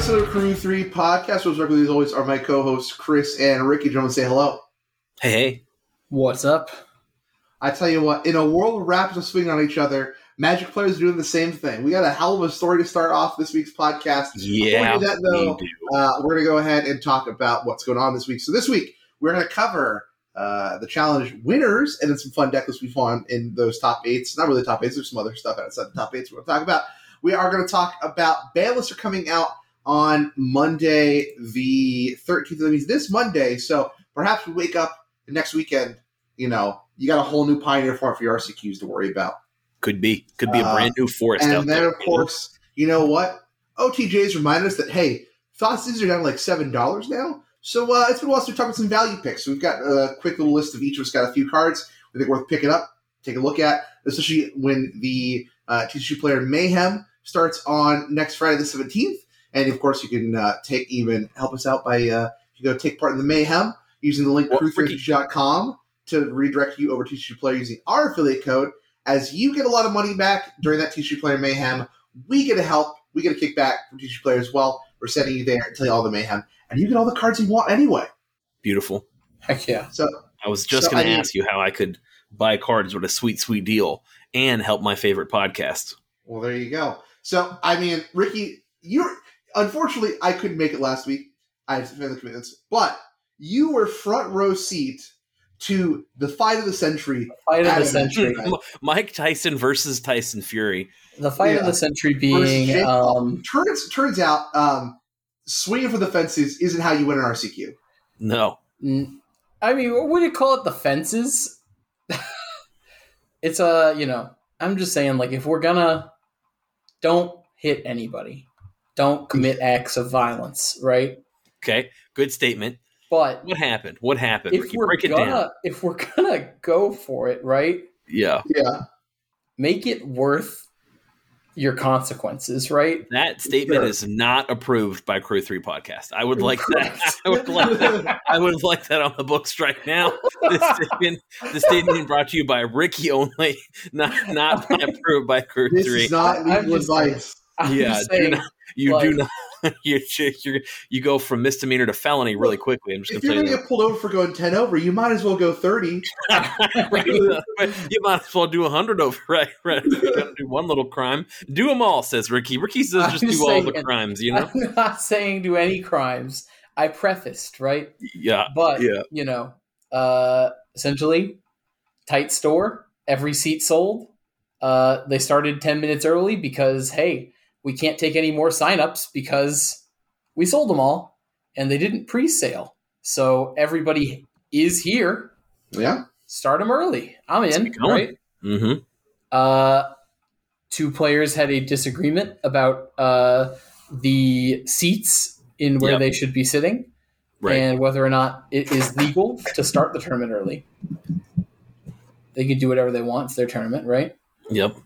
episode of Crew 3 Podcast. Those regularly, as always, are my co-hosts, Chris and Ricky. Gentlemen, say hello. Hey. What's up? I tell you what, in a world of Raptors swinging on each other, Magic players are doing the same thing. We got a hell of a story to start off this week's podcast. Yeah, Before we do that, though, we're going to go ahead and talk about what's going on this week. So this week, we're going to cover the challenge winners and then some fun deck lists we found in those top eights. Not really top eights, there's some other stuff outside the top eights we're going to talk about. We are going to talk about ban lists are coming out on Monday the 13th. That means this Monday. So perhaps we wake up the next weekend, you know, you got a whole new Pioneer form for your RCQs to worry about. Could be a brand new forest out there. And then, of course, you know what? OTJs remind us that, hey, sausages are down to like $7 now. So it's been a while since we talked about some value picks. So we've got a quick little list of each of us got a few cards we think worth picking up, take a look at, especially when the TCG Player Mayhem starts on next Friday the 17th. And, of course, you can help us out by you go take part in the Mayhem using the link crew3.com to redirect you over to TCG Player using our affiliate code. As you get a lot of money back during that TCG Player Mayhem, we get a help. We get a kickback from TCG Player as well. We're sending you there and tell you all the Mayhem. And you get all the cards you want anyway. Beautiful. Heck yeah. So I was just going to ask you how I could buy cards with a sweet, sweet deal and help my favorite podcast. Well, there you go. So, I mean, Ricky, unfortunately, I couldn't make it last week. I had some family commitments. But you were front row seat to the fight of the century. Mike Tyson versus Tyson Fury. The fight of the century being... Turns out, swinging for the fences isn't how you win an RCQ. No. I mean, what would you call it? The fences? It's I'm just saying, like, if we're gonna... Don't hit anybody. Don't commit acts of violence, right? Okay, good statement. But what happened? If we're gonna go for it, right? Yeah. Make it worth your consequences, right? That statement is not approved by Crew 3 Podcast. I would like that. I would like that on the books right now. The statement brought to you by Ricky only, not approved by Crew 3. This is not legal advice. Do not. You go from misdemeanor to felony really quickly. I'm just if you're going to get pulled over for going 10 over, you might as well go 30. You might as well do 100 over, right? You got to do one little crime. Do them all, says Ricky. Ricky says just do all the crimes, you know? I'm not saying do any crimes. I prefaced, right? Yeah. But, essentially, tight store, every seat sold. They started 10 minutes early because, hey, we can't take any more signups because we sold them all and they didn't pre-sale. So everybody is here. Yeah. Start them early. I'm in, right? Mm-hmm. 2 players had a disagreement about the seats in where they should be sitting and whether or not it is legal to start the tournament early. They can do whatever they want. It's their tournament, right? Yep.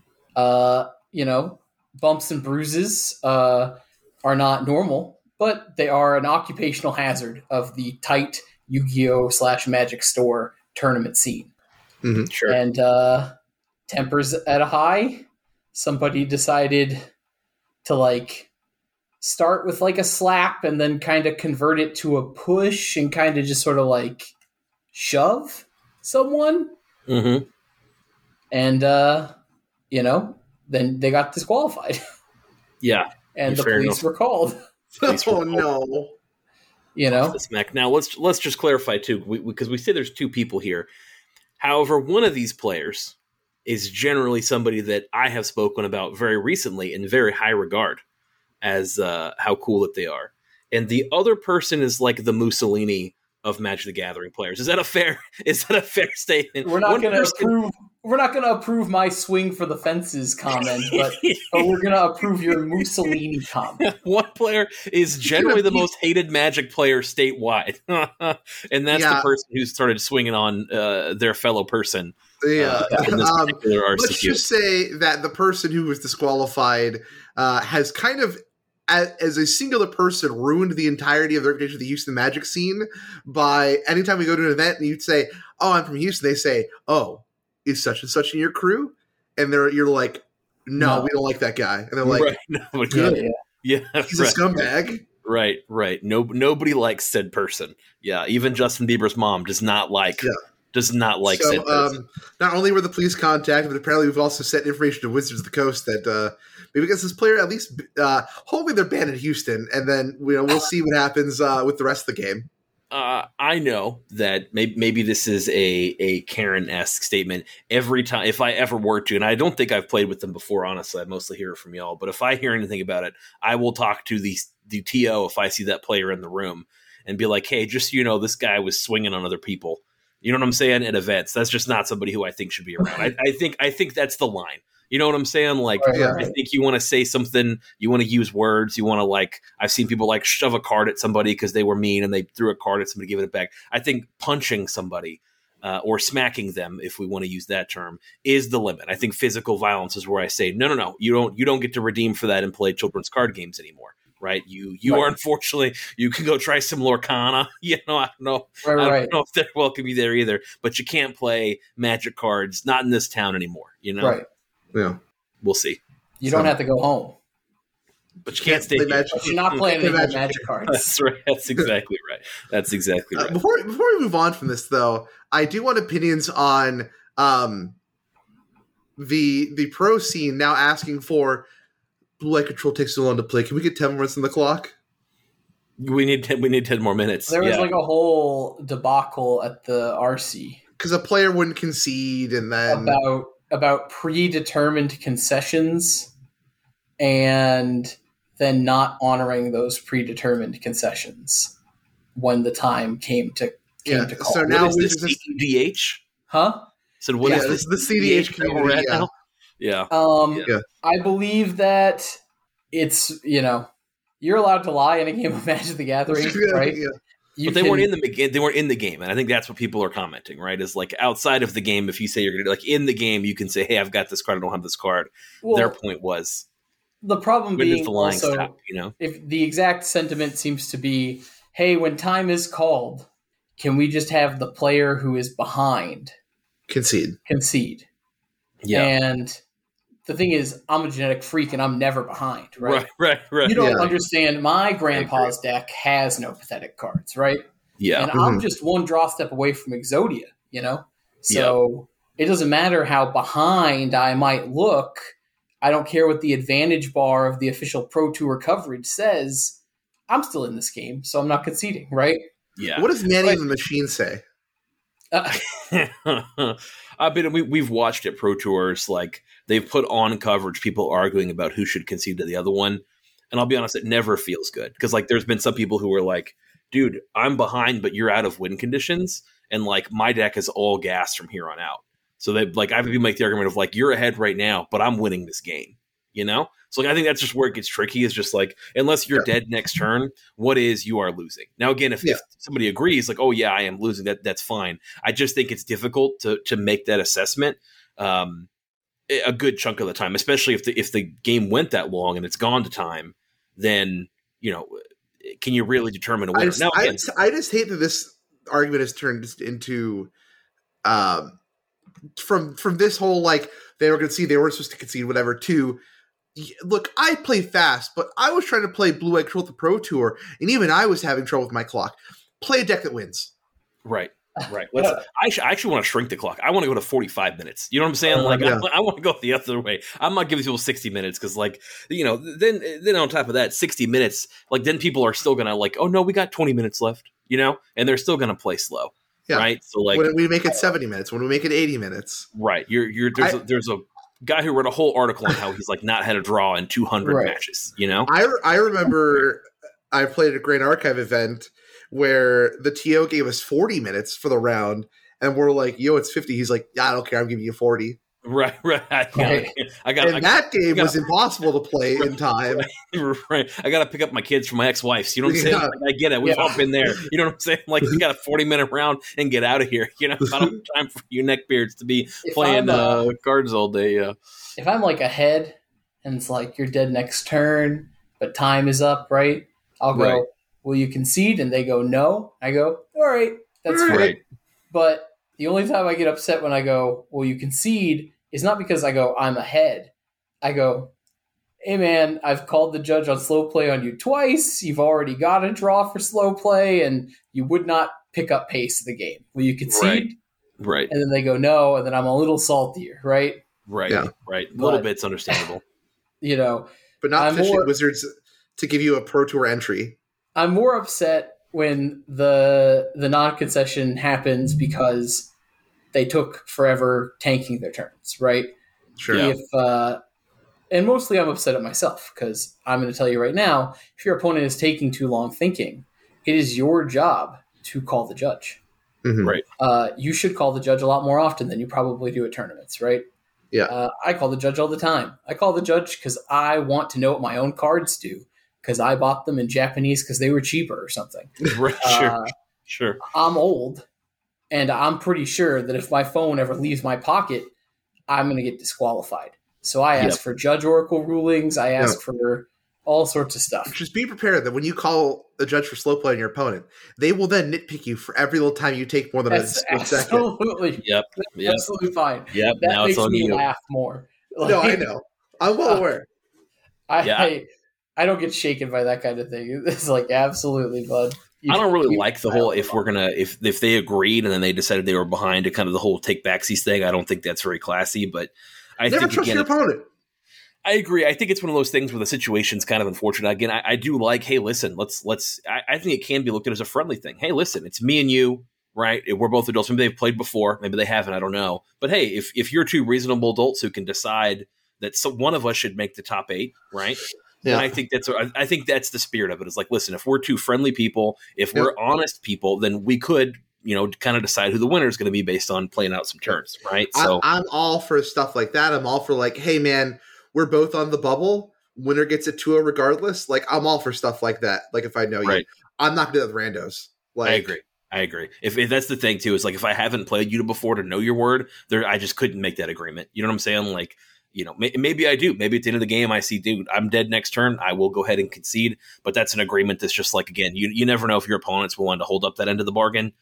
Bumps and bruises are not normal, but they are an occupational hazard of the tight Yu-Gi-Oh! / Magic store tournament scene. Mm-hmm, sure. And tempers at a high. Somebody decided to start with a slap and then kind of convert it to a push and kind of just sort of shove someone. Mm-hmm. And, then they got disqualified. Yeah. And the police were called. No. Now, let's just clarify, too, because we say there's 2 people here. However, one of these players is generally somebody that I have spoken about very recently in very high regard as how cool that they are. And the other person is like the Mussolini of Magic the Gathering players. Is that a fair statement? We're not going to approve my swing for the fences comment, but we're going to approve your Mussolini comment. One player is generally the most hated Magic player statewide, and that's the person who started swinging on their fellow person. Yeah. In this particular RCQ. Let's just say that the person who was disqualified has kind of, as a singular person, ruined the entirety of the reputation of the Houston Magic scene by anytime we go to an event and you'd say, "Oh, I'm from Houston," they say, "Oh, is such and such in your crew?" And you're like, no, we don't like that guy. And they're like, right. No, good. Yeah, he's a scumbag. Right. No, nobody likes said person. Yeah, even Justin Bieber's mom does not like said person. Not only were the police contacted, but apparently we've also sent information to Wizards of the Coast that maybe against this player, at least hopefully they're banned in Houston, and then we'll see what happens with the rest of the game. I know that maybe this is a Karen-esque statement. Every time, if I ever were to, and I don't think I've played with them before, honestly, I mostly hear it from y'all, but if I hear anything about it, I will talk to the TO if I see that player in the room and be like, hey, just so you know, this guy was swinging on other people. You know what I'm saying? At events. That's just not somebody who I think should be around. I think that's the line. You know what I'm saying? Like, I think you want to say something, you want to use words, you want to I've seen people shove a card at somebody because they were mean and they threw a card at somebody, giving it back. I think punching somebody or smacking them, if we want to use that term, is the limit. I think physical violence is where I say, no, you don't get to redeem for that and play children's card games anymore. Right. You are, unfortunately, you can go try some Lorcana. I don't know if they're welcome you there either, but you can't play Magic cards, not in this town anymore, Right. Yeah. We'll see. You don't have to go home. But you can't stay here. But you're not playing any Magic cards. That's right. That's exactly right. Before we move on from this, though, I do want opinions on the pro scene now asking for Blue Light Control takes too long to play. Can we get 10 minutes on the clock? We need 10 more minutes. There was a whole debacle at the RC because a player wouldn't concede, and then about predetermined concessions and then not honoring those predetermined concessions when the time came to call. So now what is this CDH? Huh? So what is this? The CDH community now? Yeah. I believe that it's, you're allowed to lie in a game of Magic the Gathering, right? Yeah. But they weren't in the game, and I think that's what people are commenting, right? Is outside of the game, if you say you're going to in the game, you can say, "Hey, I've got this card. I don't have this card." Well, their point was the problem being the also stop, if the exact sentiment seems to be, "Hey, when time is called, can we just have the player who is behind concede?" Yeah, and the thing is, I'm a genetic freak and I'm never behind, right? Right. You don't understand. My grandpa's deck has no pathetic cards, right? Yeah. And I'm just one draw step away from Exodia, So it doesn't matter how behind I might look. I don't care what the advantage bar of the official Pro Tour coverage says. I'm still in this game, so I'm not conceding, right? Yeah. What does Manny and the Machine say? We've watched at Pro Tours, they've put on coverage people arguing about who should concede to the other one, and I'll be honest, it never feels good because there's been some people who are like, dude, I'm behind but you're out of win conditions, and my deck is all gas from here on out. So they I've been make the argument of you're ahead right now but I'm winning this game, So I think that's just where it gets tricky, is just unless you're dead next turn, what is you are losing. Now again, if somebody agrees oh yeah, I am losing, that's fine. I just think it's difficult to make that assessment a good chunk of the time, especially if the game went that long and it's gone to time, then can you really determine a winner? I just hate that this argument has turned into from this whole they were going to see they were supposed to concede whatever to look, I play fast, but I was trying to play Blue Light Control at the Pro Tour, and even I was having trouble with my clock. Play a deck that wins. Right. I actually want to shrink the clock. I want to go to 45 minutes. You know what I'm saying? I want to go the other way. I'm not giving people 60 minutes because, then on top of that, 60 minutes, then people are still gonna oh no, we got 20 minutes left. And they're still gonna play slow. Yeah. Right. So when we make it 70 minutes, when we make it 80 minutes, right? There's a guy who wrote a whole article on how he's not had a draw in 200 matches. I remember I played at a Grand Archive event where the TO gave us 40 minutes for the round, and we're like, "Yo, it's 50." He's like, "Yeah, I don't care. I'm giving you 40." Right. That game was impossible to play in time. Right. I got to pick up my kids from my ex-wives. You know what I'm saying? I get it. We've all been there. You know what I'm saying? You got a 40-minute round and get out of here. I don't have time for you neckbeards to be playing cards all day. Yeah. If I'm ahead and it's you're dead next turn, but time is up, right? I'll go, will you concede? And they go, no. I go, all right, that's right. But the only time I get upset when I go, will you concede, is not because I go, I'm ahead. I go, hey man, I've called the judge on slow play on you twice. You've already got a draw for slow play, and you would not pick up pace of the game. Will you concede? Right. And then they go no, and then I'm a little saltier, right? Right. A little bit's understandable. But not fishing Wizards to give you a Pro Tour entry. I'm more upset when the non-concession happens because they took forever tanking their turns, right? Sure. And mostly I'm upset at myself because I'm going to tell you right now, if your opponent is taking too long thinking, it is your job to call the judge. Mm-hmm. Right. You should call the judge a lot more often than you probably do at tournaments, right? Yeah. I call the judge all the time. I call the judge because I want to know what my own cards do because I bought them in Japanese because they were cheaper or something. Right. Sure. I'm old, and I'm pretty sure that if my phone ever leaves my pocket, I'm going to get disqualified. So I ask for Judge Oracle rulings. I ask for all sorts of stuff. Just be prepared that when you call the judge for slow play on your opponent, they will then nitpick you for every little time you take more than a second. Absolutely. Yep. Absolutely fine. Yep. That now makes it's on me you. laugh more. No, I know. I'm well aware. I don't get shaken by that kind of thing. It's like, absolutely, bud. I don't really like the whole if they agreed and then they decided they were behind to kind of the whole take backsies thing. I don't think that's very classy, but I never think trust your opponent. I agree. I think it's one of those things where the situation's kind of unfortunate. Again, I do like, hey, listen, I think it can be looked at as a friendly thing. Hey, listen, it's me and you, right? We're both adults. Maybe they've played before. Maybe they haven't. I don't know. But hey, if you're two reasonable adults who can decide that one of us should make the top 8, right? Yeah. And I think that's the spirit of it. It's like, listen, if we're two friendly people, if we're honest people, then we could, kind of decide who the winner is going to be based on playing out some turns, right? So I'm all for stuff like that. I'm all for like, hey, man, we're both on the bubble. Winner gets a 2-0 regardless. Like, I'm all for stuff like that. Like, if I know you, I'm not good at randos. Like, I agree. If that's the thing too, is like if I haven't played you before to know your word, I just couldn't make that agreement. You know what I'm saying? Like, maybe I do. Maybe at the end of the game, I see, dude, I'm dead next turn. I will go ahead and concede. But that's an agreement that's just like, again, you never know if your opponent's willing to hold up that end of the bargain.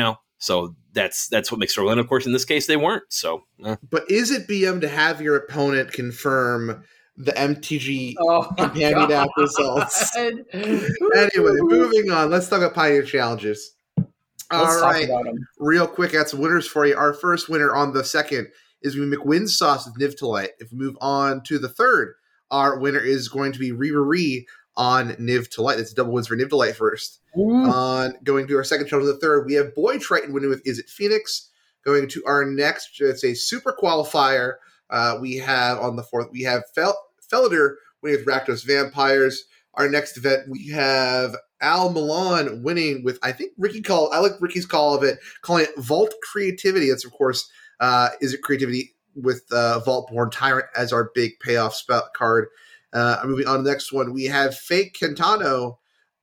So that's what makes it. And of course, in this case, they weren't. So, But is it BM to have your opponent confirm the MTG companion app results? Anyway, moving on. Let's talk about Pioneer Challenges. All right, real quick, I got some winners for you. Our first winner on the second is going to be McWin Sauce with Niv to Light. If we move on to the third, our winner is going to be Riri on Niv to Light. That's double wins for Niv to Light first. On going to our second challenge of the third, we have Boy Triton winning with Is It Phoenix. Going to our next, it's a super qualifier. We have on the fourth, we have Felder winning with Rakdos Vampires. Our next event, we have Al Milan winning with, I think I like Ricky's call of it, calling it Vault Creativity. That's, of course, Is It Creativity with Vault-Born Tyrant as our big payoff spell card. Moving on to the next one, we have Fake Kentano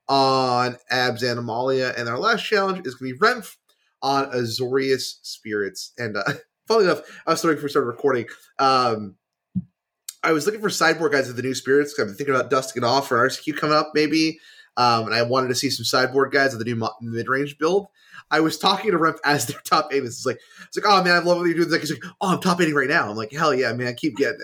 on Abs Animalia. And our last challenge is going to be Renf on Azorius Spirits. And funnily enough, I was starting before we started recording. I was looking for sideboard guides of the new Spirits because I've been thinking about dusting it off for RCQ coming up maybe. And I wanted to see some sideboard guides of the new mid-range build. I was talking to Remp as their top 8. It's like, oh man, I love what you're doing. He's like, oh, I'm top 8 right now. I'm like, hell yeah, man, keep getting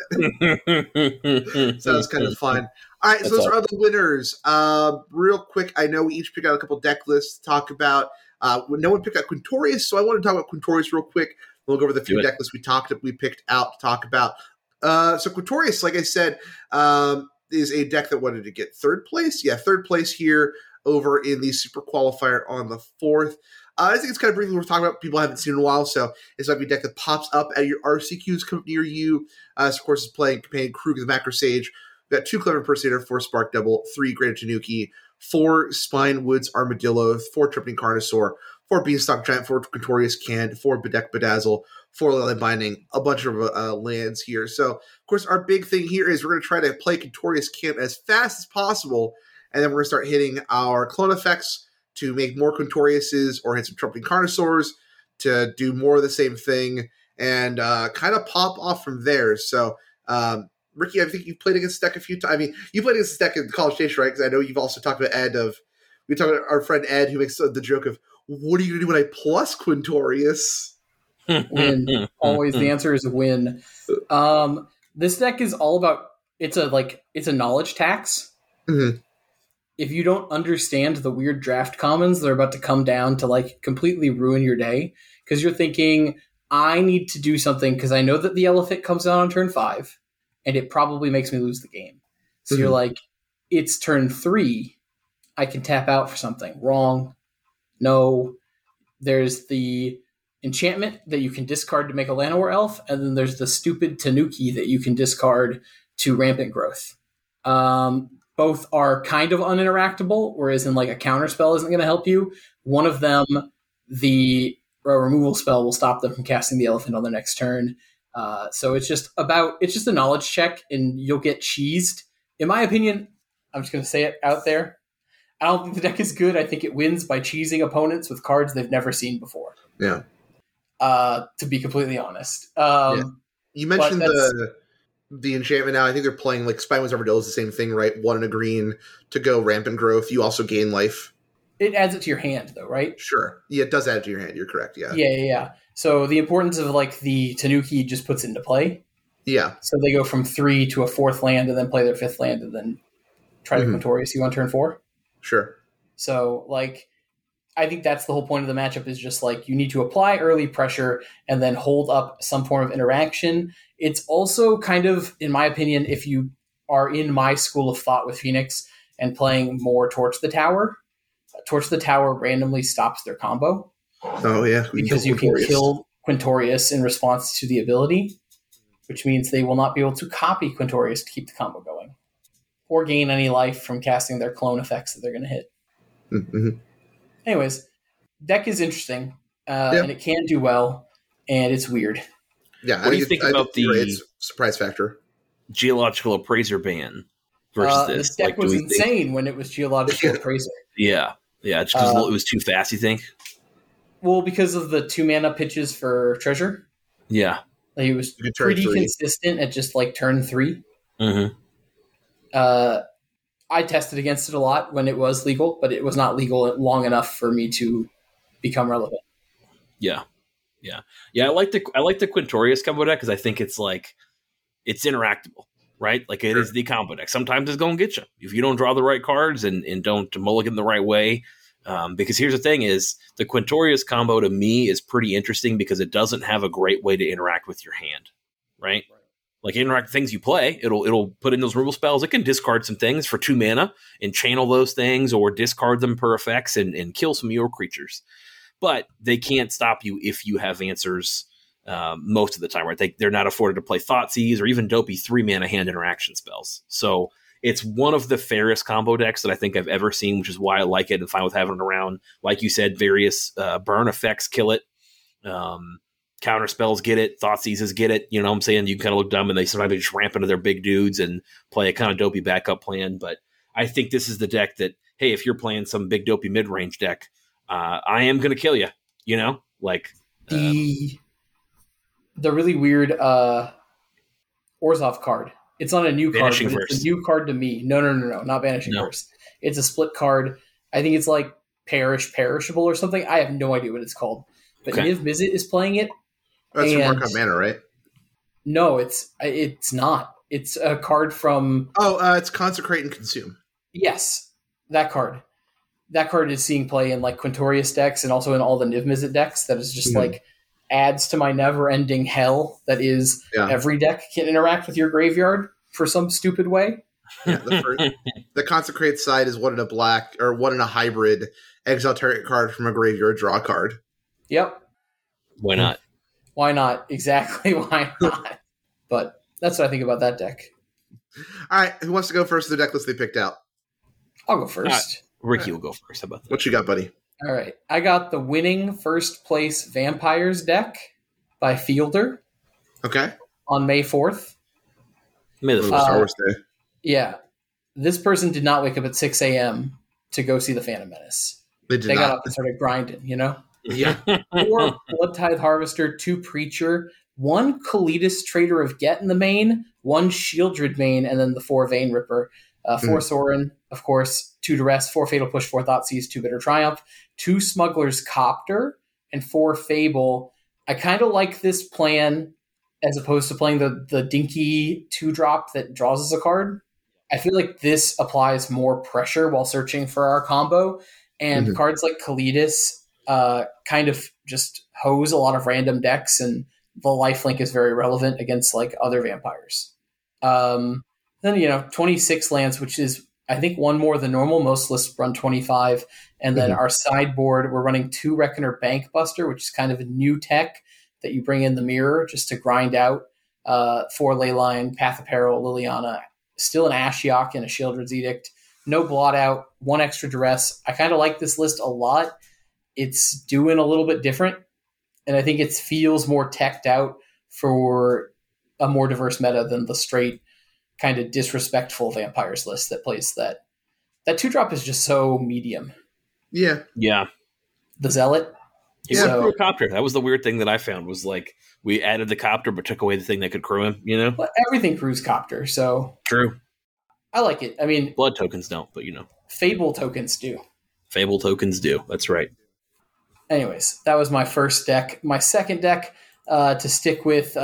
it. So it's kind of fun. All right, so those are the winners. Real quick, I know we each picked out a couple deck lists to talk about. No one picked out Quintorius, so I want to talk about Quintorius real quick. We'll go over the few deck lists we picked out to talk about. So Quintorius, like I said, is a deck that wanted to get third place. Yeah, third place here over in the Super Qualifier on the 4th. I think it's kind of briefly worth talking about. People haven't seen in a while, so it's might be a deck that pops up at your RCQs come near you. So of course, it's playing Companion Krug the Macro Sage. We've got 2 Clever Impersonator, 4 Spark Double, 3 Great Tanuki, 4 Spine Woods Armadillo, 4 Tripping Carnosaur, 4 Beanstalk Giant, 4 Quintorius Can, 4 Bedeck Bedazzle, 4 Lily Binding, a bunch of lands here. So, of course, our big thing here is we're going to try to play Quintorius Camp as fast as possible, and then we're going to start hitting our clone effects to make more Quintoriuses or hit some Trumpeting Carnosaurs to do more of the same thing and kind of pop off from there. So, Ricky, I think you've played against this deck a few times. I mean, you played against this deck in College Station, right? Because I know you've also talked about we talked about our friend Ed who makes the joke of, what are you going to do when I plus Quintorius? Win. Always the answer is win. This deck is all about it's a knowledge tax. Mm-hmm. If you don't understand the weird draft commons that are about to come down to like completely ruin your day, because you're thinking, I need to do something because I know that the elephant comes down on turn 5 and it probably makes me lose the game. So you're like, it's turn 3. I can tap out for something. Wrong. No. There's the enchantment that you can discard to make a Llanowar elf, and then there's the stupid Tanuki that you can discard to rampant growth. Both are kind of uninteractable, whereas in like a counter spell isn't going to help you. One of them, the removal spell will stop them from casting the elephant on their next turn. So it's just a knowledge check, and you'll get cheesed. In my opinion, I'm just going to say it out there. I don't think the deck is good. I think it wins by cheesing opponents with cards they've never seen before. Yeah. To be completely honest. You mentioned the enchantment now. I think they're playing like Spine Winds Armadillo is the same thing, right? 1 and a green to go rampant growth. You also gain life. It adds it to your hand, though, right? Sure. Yeah, it does add it to your hand. You're correct, yeah. Yeah. So the importance of like the Tanuki just puts it into play. Yeah. So they go from 3 to a 4th land and then play their 5th land and then try to Quintorius you on turn 4. Sure. So like I think that's the whole point of the matchup is just like you need to apply early pressure and then hold up some form of interaction. It's also kind of, in my opinion, if you are in my school of thought with Phoenix and playing more Torch the Tower randomly stops their combo. Oh, yeah. Because you can kill Quintorius in response to the ability, which means they will not be able to copy Quintorius to keep the combo going or gain any life from casting their clone effects that they're going to hit. Mm-hmm. Anyways, deck is interesting, and it can do well, and it's weird. Yeah, what do you think about the surprise factor? Geological Appraiser ban versus this? This deck was insane when it was Geological Appraiser. Yeah, just because it was too fast, you think? Well, because of the 2 mana pitches for Treasure. Yeah. Like, it was pretty consistent at just like turn 3. Mm-hmm. I tested against it a lot when it was legal, but it was not legal long enough for me to become relevant. Yeah. I like the Quintorius combo deck because I think it's like it's interactable, right? Like it is the combo deck. Sometimes it's going to get you if you don't draw the right cards and don't mulligan the right way. Because here's the thing: is the Quintorius combo to me is pretty interesting because it doesn't have a great way to interact with your hand, right? Like interact things you play, it'll put in those removal spells. It can discard some things for 2 mana and channel those things, or discard them per effects and kill some of your creatures. But they can't stop you if you have answers most of the time, right? They're not afforded to play Thoughtseize or even dopey 3 mana hand interaction spells. So it's one of the fairest combo decks that I think I've ever seen, which is why I like it and fine with having it around. Like you said, various burn effects kill it. Counter spells get it, Thoughtseizes get it. You know what I'm saying? You can kind of look dumb and they sometimes just ramp into their big dudes and play a kind of dopey backup plan. But I think this is the deck that, hey, if you're playing some big dopey mid-range deck, I am going to kill you, you know? Like the really weird Orzhov card. It's not a new card, but it's a new card to me. No, not Vanishing Verse. It's a split card. I think it's like Perishable or something. I have no idea what it's called. But Niv Mizzet is playing it. That's from Archive Mana, right? No, it's not. It's a card from... it's Consecrate and Consume. Yes, that card. That card is seeing play in like Quintorius decks and also in all the Niv Mizzet decks. That is just like adds to my never-ending hell that is every deck can interact with your graveyard for some stupid way. Yeah, the Consecrate side is 1 in a black or 1 in a hybrid exile target card from a graveyard draw card. Yep. Why not? Why not? Exactly. Why not? But that's what I think about that deck. All right. Who wants to go first? The deck list they picked out. I'll go first. Ricky will go first. How about that? What you got, buddy? All right. I got the winning first place Vampires deck by Fielder. Okay. On May 4th. May the 4th. Star Wars Day. Yeah. This person did not wake up at 6 a.m. to go see the Phantom Menace. They got up and started grinding, you know? Yeah. 4 Blood Tithe Harvester, 2 Preacher, 1 Kalitas Trader of Get in the main, 1 Shieldred main, and then the 4 Vein Ripper. 4 Sorin, of course, 2 Duress, 4 Fatal Push, 4 Thoughtseize, 2 Bitter Triumph, 2 Smuggler's Copter, and 4 Fable. I kind of like this plan as opposed to playing the dinky 2-drop that draws us a card. I feel like this applies more pressure while searching for our combo, and cards like Kalidas kind of just hose a lot of random decks, and the lifelink is very relevant against like other vampires. Then 26 lands, which is I think one more than normal. Most lists run 25, and then our sideboard we're running 2 Reckoner Bankbuster, which is kind of a new tech that you bring in the mirror just to grind out 4 Leyline, Path of Peril, Liliana, still an Ashiok and a Sheoldred's Edict, no blot out, 1 extra duress. I kind of like this list a lot. It's doing a little bit different, and I think it feels more teched out for a more diverse meta than the straight kind of disrespectful vampires list that plays that 2-drop is just so medium. Yeah. The Zealot. He crew a copter. That was the weird thing that I found was like we added the copter but took away the thing that could crew him, But everything crews copter, so true. I like it. I mean, blood tokens don't, but Fable tokens do. Fable tokens do. That's right. Anyways, that was my first deck. My second deck, to stick with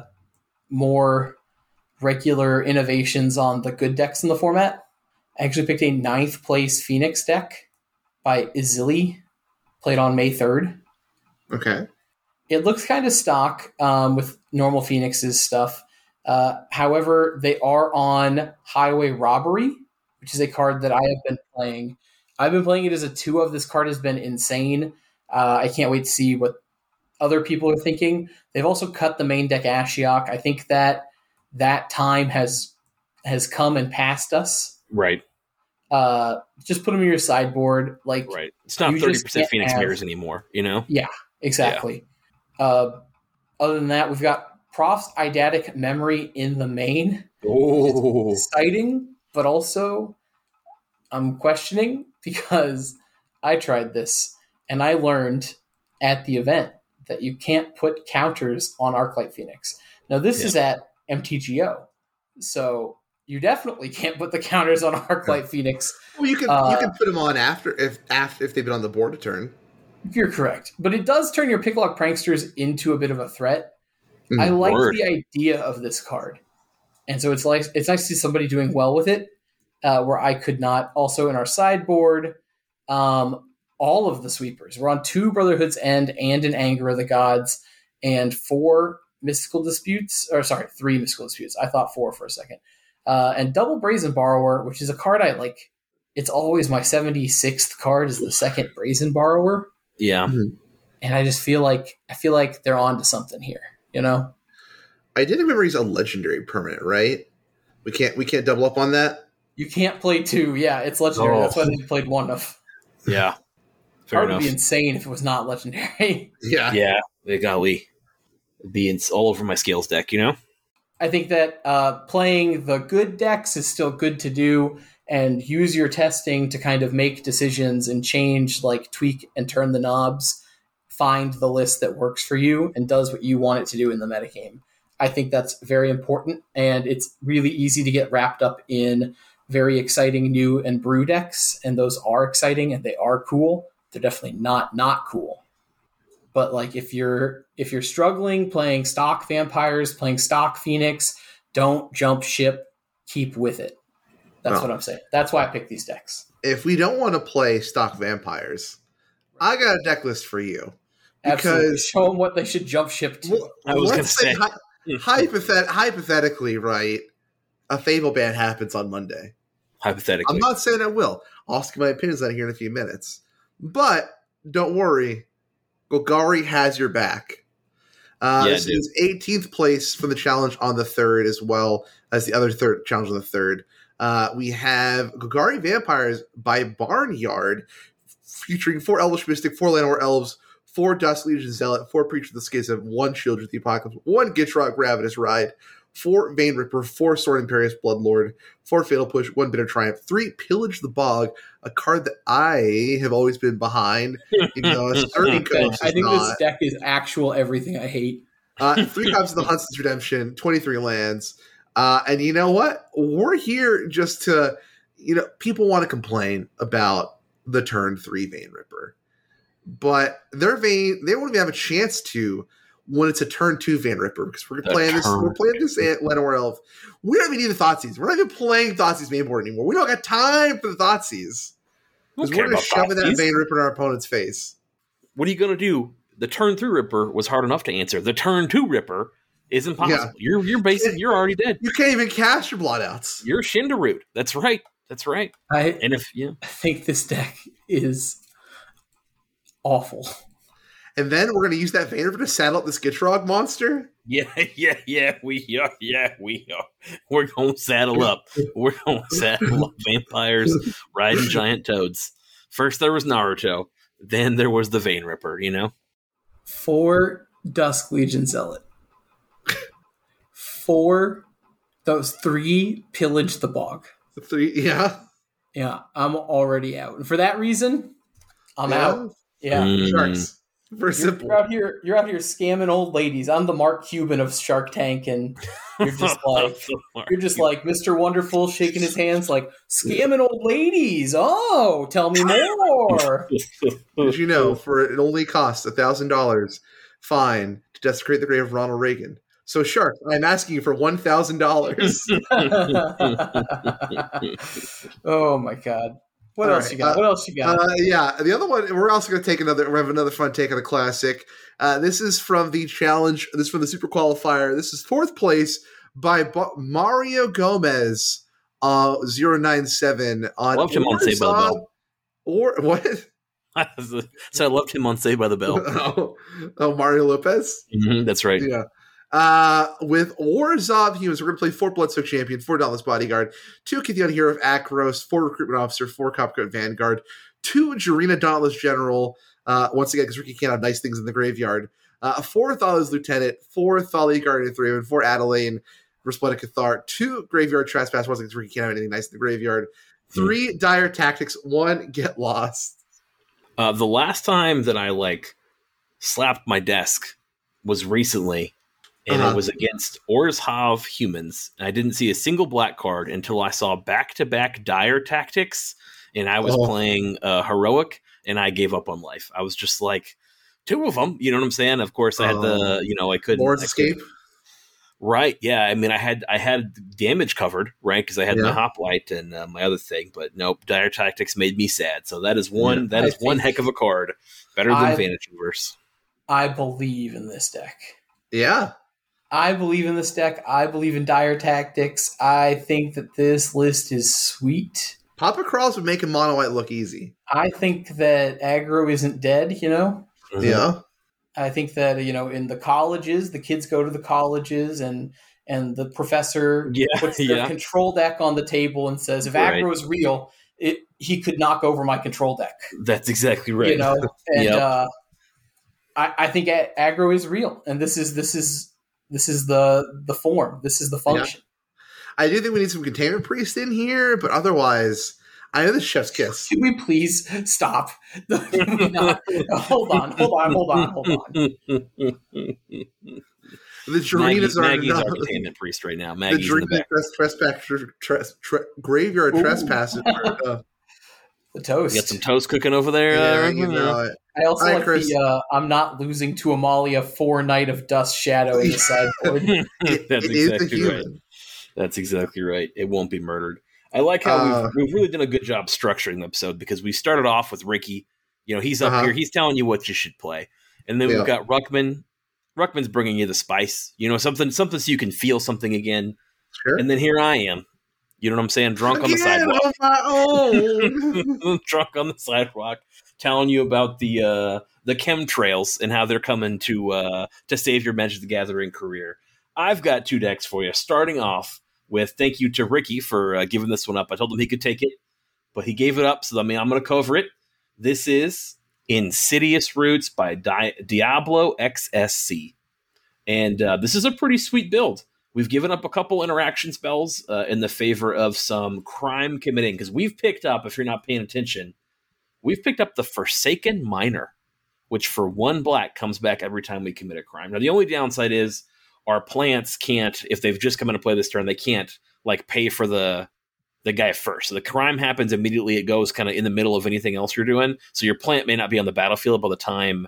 more regular innovations on the good decks in the format, I actually picked a 9th place Phoenix deck by Izili, played on May 3rd. Okay. It looks kind of stock with normal Phoenix's stuff. However, they are on Highway Robbery, which is a card that I have been playing. I've been playing it as a 2 of. This card has been insane. I can't wait to see what other people are thinking. They've also cut the main deck Ashiok. I think that time has come and passed us. Right. Just put them in your sideboard. Like, right. It's not 30% Phoenix mirrors anymore, Yeah, exactly. Yeah. Other than that, we've got Prof's Eidatic Memory in the main. Oh. It's exciting, but also I'm questioning because I tried this and I learned at the event that you can't put counters on Arclight Phoenix. Now, this is at MTGO, so you definitely can't put the counters on Arclight Phoenix. Well, you can put them on after if they've been on the board a turn. You're correct, but it does turn your Picklock Pranksters into a bit of a threat. I like the idea of this card, and so it's nice to see somebody doing well with it. Where I could not. Also in our sideboard, all of the sweepers. We're on 2 Brotherhood's End and an Anger of the Gods, and 3 Mystical Disputes. I thought 4 for a second. And Double Brazen Borrower, which is a card I like. It's always my 76th card is the second Brazen Borrower. Yeah. Mm-hmm. And I just feel like they're on to something here, I did remember he's a legendary permanent, right? We can't double up on that. You can't play 2. Yeah, it's legendary. That's why they played 1 of. Yeah. Fair enough. It would be insane if it was not legendary. Yeah. Yeah. Golly. It'd be all over my Scales deck, I think that playing the good decks is still good to do, and use your testing to kind of make decisions and change, like tweak and turn the knobs, find the list that works for you and does what you want it to do in the metagame. I think that's very important, and it's really easy to get wrapped up in very exciting new and brew decks, and those are exciting and they are cool. They're definitely not cool. But like if you're struggling playing stock vampires, playing stock Phoenix, don't jump ship, keep with it. That's what I'm saying. That's why I picked these decks. If we don't want to play stock vampires, I got a deck list for you. Absolutely. Show them what they should jump ship to. Well, I was going to say. Hypothetically, right, a Fable ban happens on Monday. Hypothetically. I'm not saying I will. I'll give my opinions on it here in a few minutes. But don't worry. Golgari has your back. This is 18th place for the challenge on the 3rd, as well as the other third challenge on the 3rd. We have Golgari Vampires by Barnyard, featuring 4 Elvish Mystic, 4 Llanowar Elves, 4 Dust Legion Zealot, 4 Preacher of the Schism, 1 Sheoldred the Apocalypse, 1 Gitrog Ravenous Ride, 4 Vein Ripper, 4 Sword Imperious Bloodlord, 4 Fatal Push, 1 Bitter Triumph, 3 Pillage the Bog, a card that I have always been behind. Sturdy Coast I think this deck is actual everything I hate. 3 copies of the Huntsman's Redemption, 23 lands. And you know what? We're here just to, people want to complain about the turn 3 Vein Ripper. But they won't even have a chance to when it's a turn 2 Van Ripper, because we're playing this Llanowar Elf. We don't even need the Thoughtseize. We're not even playing Thoughtseiz's main board anymore. We don't got time for the Thoughtseize. Because we're going to shove that Van Ripper in our opponent's face. What are you going to do? The turn 3 Ripper was hard enough to answer. The turn 2 Ripper is impossible. Yeah. You're already dead. You can't even cast your Bloodouts. You're Shindaroot. That's right. I think this deck is awful. And then we're going to use that Van Ripper to saddle up this Gitrog monster? Yeah, we are. We're going to saddle up. We're going to saddle up vampires riding giant toads. First there was Naruto, then there was the Van Ripper, 4 Dusk Legion Zealot. 4, those 3 Pillage the Bog. 3, yeah. Yeah, I'm already out. And for that reason, I'm out. Yeah. Sharks. You're out here scamming old ladies. I'm the Mark Cuban of Shark Tank, and you're just like Mr. Wonderful shaking his hands like, scamming old ladies. Oh, tell me more. Did you know, for it only costs $1,000 fine to desecrate the grave of Ronald Reagan? So, Shark, I'm asking you for $1,000. Oh my God. What else you got? The other one, we're also going to take we have another fun take on a classic. This is from the challenge. This is from the Super Qualifier. This is 4th place by Mario Gomez, 097 on. I loved him on Saved by the Bell. Or what? So I loved him on Saved by the Bell. Oh, Mario Lopez. Mm-hmm, that's right. Yeah. With Orzhov Humans, we're going to play 4 Bloodstoke Champion, 4 Dauntless Bodyguard, 2 Kytheon Hero of Akros, 4 Recruitment Officer, 4 Copcoat Vanguard, 2 Jarina Dauntless General, once again, because Ricky can't have nice things in the graveyard, 4 Thala's Lieutenant, 4 Thali Guardian of Thraven, 4 Adelaine, Resplendent Cathar, 2 Graveyard Trespass, once again, because Ricky can't have anything nice in the graveyard, 3 Dire Tactics, 1 Get Lost. The last time that I, slapped my desk was recently. And it was against Orzhov Humans. I didn't see a single black card until I saw back-to-back Dire Tactics, and I was playing Heroic, and I gave up on life. I was just like, 2 of them, you know what I'm saying? Of course, I had I couldn't. Lord's Escape? Right, yeah. I mean, I had damage covered, right, because I had my Hoplite and my other thing, but nope, Dire Tactics made me sad. So that is one one heck of a card. Better than Vantage Universe. I believe in this deck. Yeah. I believe in this deck. I believe in Dire Tactics. I think that this list is sweet. Papa Crawls would make a mono white look easy. I think that aggro isn't dead, Mm-hmm. Yeah. I think that, in the colleges, the kids go to the colleges and the professor puts their control deck on the table and says, if aggro is real, he could knock over my control deck. That's exactly right. And I think aggro is real. And this is the form. This is the function. Yeah. I do think we need some Containment Priest in here, but otherwise, I know the Chef's Kiss. Can we please stop? Hold on. The Jarina's Maggie's our Containment Priest right now. Maggie's the in the back. Graveyard Trespass. The toast. You got some toast cooking over there. I also like the I'm not losing to Amalia 4 Knight of Dust Shadow in the sideboard. That's exactly right. That's exactly right. It won't be murdered. I like how we've really done a good job structuring the episode, because we started off with Ricky. He's up here. He's telling you what you should play. And then we've got Ruckman. Ruckman's bringing you the spice. Something so you can feel something again. Sure. And then here I am. You know what I'm saying? Drunk on the sidewalk. On my own. Drunk on the sidewalk, telling you about the chemtrails and how they're coming to save your Magic the Gathering career. I've got 2 decks for you, starting off with thank you to Ricky for giving this one up. I told him he could take it, but he gave it up, so I'm going to cover it. This is Insidious Roots by Diablo XSC. And this is a pretty sweet build. We've given up a couple interaction spells in the favor of some crime committing, because we've picked up, if you're not paying attention, we've picked up the Forsaken Miner, which for 1 black comes back every time we commit a crime. Now, the only downside is our plants can't, if they've just come into play this turn, they can't pay for the guy first. So the crime happens immediately. It goes kind of in the middle of anything else you're doing. So your plant may not be on the battlefield by the time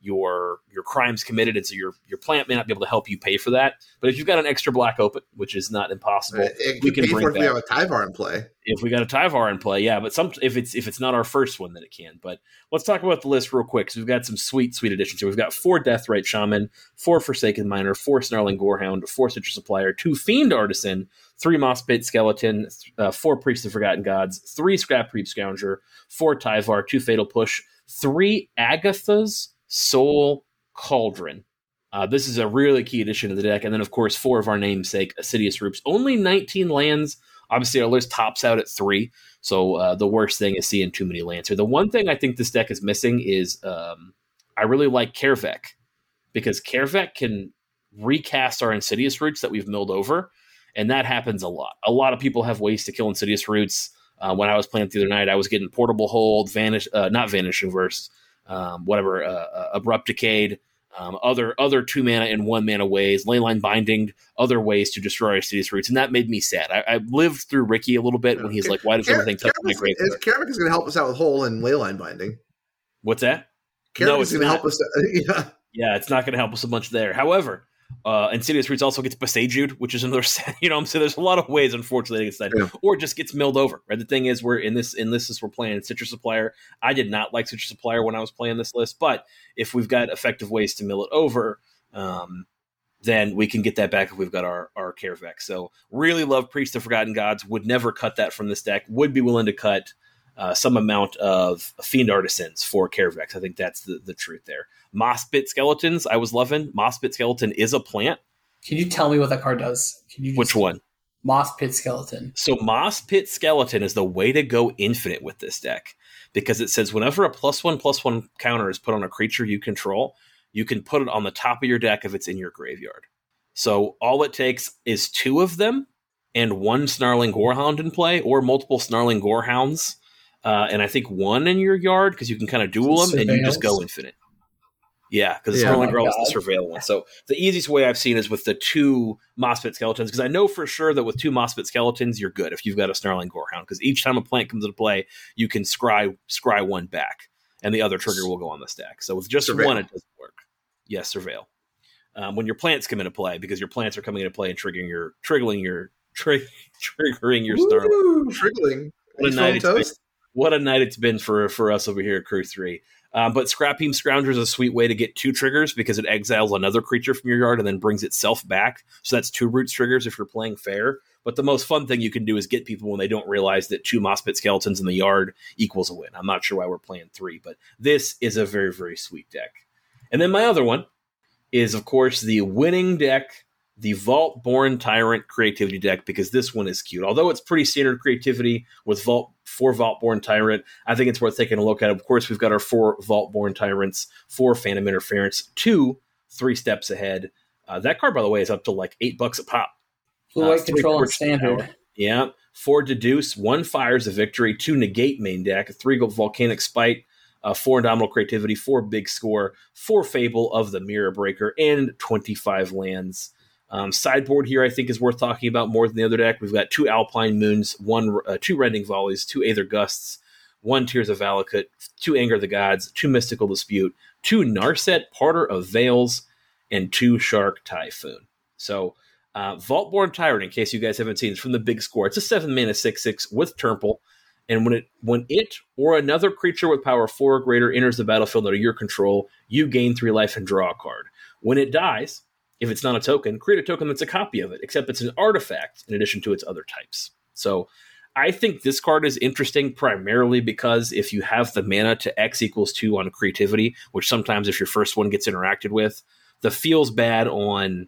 your crimes committed, and so your plant may not be able to help you pay for that. But if you've got an extra black open, which is not impossible, we can pay for it if we have a Tyvar in play. If we got a Tyvar in play, yeah. But if it's not our first one, then it can. But let's talk about the list real quick. So we've got some sweet additions here. We've got 4 Deathrite Shaman, 4 Forsaken Miner, 4 Snarling Gorehound, 4 Citrus Supplier, 2 Fiend Artisan, 3 Moss Pit Skeleton, 4 Priest of Forgotten Gods, 3 Scrap Reap Scrounger, 4 Tyvar, 2 Fatal Push, 3 Agatha's Soul Cauldron. This is a really key addition to the deck. And then, of course, 4 of our namesake Assidious Roots. Only 19 lands. Obviously, our list tops out at 3. So the worst thing is seeing too many lands here. The one thing I think this deck is missing is I really like Kaervek, because Kaervek can recast our Insidious Roots that we've milled over. And that happens a lot. A lot of people have ways to kill Insidious Roots. When I was playing the other night, I was getting Portable Hold, not Vanishing Verse, Abrupt Decayed, other 2 mana and 1 mana ways, Leyline Binding, other ways to destroy Insidious Roots, and that made me sad. I lived through Ricky a little bit when he's like, "Why does everything touch my grave?" Kaervek is going to help us out with Hole and Leyline Binding. What's that? Kaervek is going to help us. Yeah, it's not going to help us a bunch there. However, Insidious Roots also gets Besaju'd, which is another, so there's a lot of ways, unfortunately, it gets that, or it just gets milled over. Right? The thing is, we're playing Citrus Supplier. I did not like Citrus Supplier when I was playing this list, but if we've got effective ways to mill it over, then we can get that back if we've got our Kaervek. So really love Priest of Forgotten Gods. Would never cut that from this deck. Would be willing to cut some amount of Fiend Artisans for Kaervek. I think that's the truth there. Moss Pit Skeletons, I was loving. Moss Pit Skeleton is a plant. Can you tell me what that card does? Which one? Moss Pit Skeleton. So Moss Pit Skeleton is the way to go infinite with this deck, because it says whenever a +1/+1 counter is put on a creature you control, you can put it on the top of your deck if it's in your graveyard. So all it takes is 2 of them and 1 Snarling Gorehound in play, or multiple Snarling Gorehounds, and I think 1 in your yard, because you can kind of duel them, and you just go infinite. Yeah, because Snarling Girl is the surveil one. So the easiest way I've seen is with the 2 Moss Pit Skeletons, because I know for sure that with 2 Moss Pit Skeletons, you're good if you've got a Snarling Gorehound, because each time a plant comes into play, you can scry 1 back, and the other trigger will go on the stack. So with just surveil. 1, it doesn't work. Yes, surveil. When your plants come into play, because your plants are coming into play and triggering your Snarling. Triggling. What a night it's been for us over here at Crew 3. But Scrap Beam Scrounger is a sweet way to get 2 triggers, because it exiles another creature from your yard and then brings itself back. So that's 2 Roots triggers if you're playing fair. But the most fun thing you can do is get people when they don't realize that 2 Moss Pit Skeletons in the yard equals a win. I'm not sure why we're playing 3, but this is a very, very sweet deck. And then my other one is, of course, the winning deck, the Vault-Born Tyrant Creativity deck, because this one is cute. Although it's pretty standard creativity with 4 Vault-Born Tyrant, I think it's worth taking a look at. Of course, we've got our 4 Vault-Born Tyrants, 4 Phantom Interference, 2 3 Steps Ahead. That card, by the way, is up to like $8 a pop. Blue-white control on standard. Power. Yeah. 4 Deduce, 1 Fires of Victory, 2 Negate main deck, 3 Volcanic Spite, 4 Indomitable Creativity, 4 Big Score, 4 Fable of the Mirror Breaker, and 25 lands. Sideboard here, I think, is worth talking about more than the other deck. We've got 2 Alpine Moons, 2 Rending Volleys, 2 Aether Gusts, 1 Tears of Valakut, 2 Anger of the Gods, 2 Mystical Dispute, 2 Narset, Parter of Veils, and 2 Shark Typhoon. So, Vault-Born Tyrant, in case you guys haven't seen, it's from the Big Score. It's a 7-mana 6/6 with Trample, and when it or another creature with power 4 or greater enters the battlefield under your control, you gain 3 life and draw a card. When it dies, if it's not a token, create a token that's a copy of it, except it's an artifact in addition to its other types. So I think this card is interesting primarily because if you have the mana to X = 2 on creativity, which sometimes if your first one gets interacted with, the feels bad on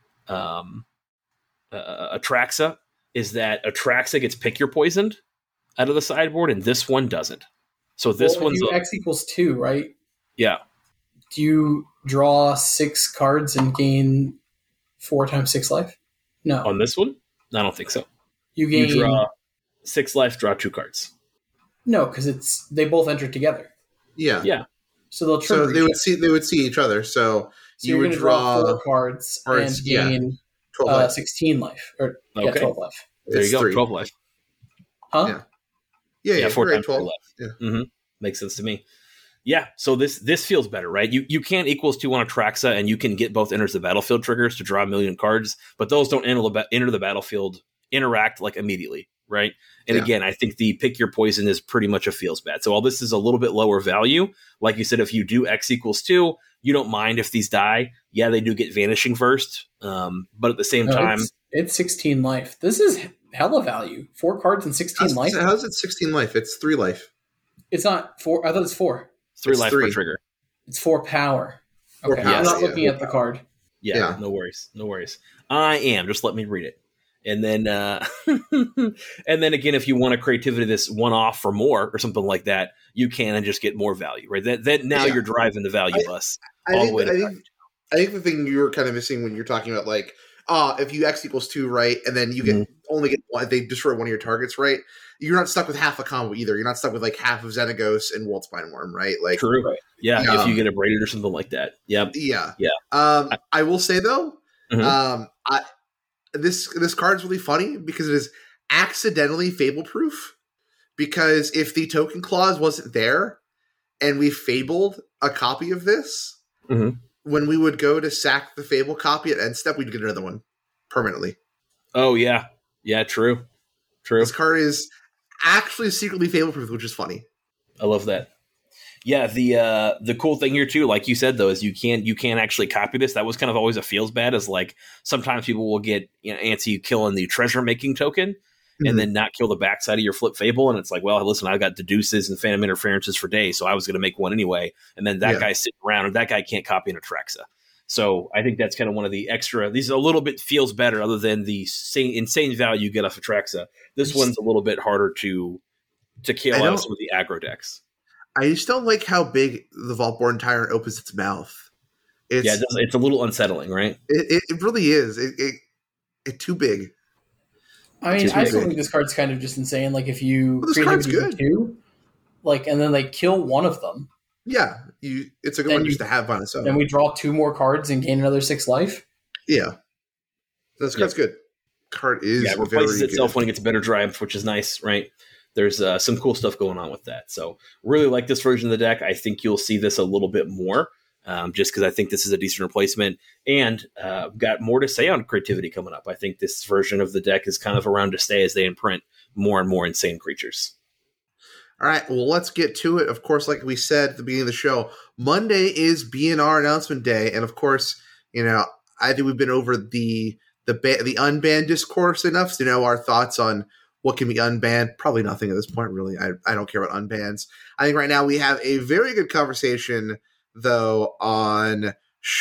Atraxa is that Atraxa gets Pick Your Poisoned out of the sideboard, and this one doesn't. So this one's X = 2, right? Yeah. Do you draw 6 cards and gain 4 times 6 life? No. On this one? I don't think so. You draw 6 life, draw 2 cards. No, because they both enter together. Yeah. Yeah. So they'll trigger. So they would see each other. So you would draw 4 cards and gain 16 life. Or 12 life. There you go, 3. 12 life. Huh? Yeah, 4 times 12 life. Yeah. Mm-hmm. Makes sense to me. Yeah, so this feels better, right? You can =2 on Atraxa, and you can get both enters the battlefield triggers to draw a million cards, but those don't enter the battlefield, interact like immediately, right? And again, I think the pick your poison is pretty much a feels bad. So while this is a little bit lower value, like you said, if you do X=2, you don't mind if these die. Yeah, they do get vanishing first, but at the same time, it's 16 life. This is hella value. 4 cards and 16 life. How's it 16 life? It's 3 life. It's not 4. I thought it's 4. 3 life per trigger. It's 4 power. Okay, power, I'm not looking at the card. Yeah, no worries. I am. Just let me read it. And then and then again, if you want a creativity this one off for more or something like that, you can and just get more value, right? That now you're driving the value bus all the way to I think the thing you're kind of missing when you're talking about like, if you X=2, right, and then you get only get one, they destroy one of your targets, right? You're not stuck with half a combo either. You're not stuck with like half of Xenagos and World Spine Worm, right? Like, true. Right. Yeah, if you get a braided or something like that. Yep. Yeah. I will say though, this card is really funny because it is accidentally Fable proof. Because if the token clause wasn't there, and we fabled a copy of this, when we would go to sack the Fable copy at end step, we'd get another one permanently. Oh yeah, true. This card is actually secretly Fable proof, which is funny. I love that. Yeah, the cool thing here too, like you said though, is you can't actually copy this. That was kind of always a feels bad, is like sometimes people will get antsy you killing the treasure making token and then not kill the backside of your flip Fable, and it's like, well, listen, I got deduces and phantom interferences for days, so I was going to make one anyway, and then that guy's sitting around, and that guy can't copy an Atraxa. So I think that's kind of one of the extra. These are a little bit feels better, other than the insane value you get off Atraxa. This one's a little bit harder to kill out of some of the aggro decks. I just don't like how big the Vaultborn Tyrant opens its mouth. It's a little unsettling, right? It really is. It's too big. I mean, I still think this card's kind of just insane. Like if you create 2, like, and then they kill one of them. Yeah, it's a good one just to have on its own. Then we draw 2 more cards and gain another 6 life. Yeah, this card's good. Card is it replaces itself when it gets better drive, which is nice, right? There's some cool stuff going on with that. So really like this version of the deck. I think you'll see this a little bit more. Just because I think this is a decent replacement, and got more to say on creativity coming up. I think this version of the deck is kind of around to stay as they imprint more and more insane creatures. All right, well, let's get to it. Of course, like we said at the beginning of the show, Monday is BNR announcement day, and of course, I think we've been over the unbanned discourse enough to know our thoughts on what can be unbanned. Probably nothing at this point, really. I don't care about unbans. I think right now we have a very good conversation, though, on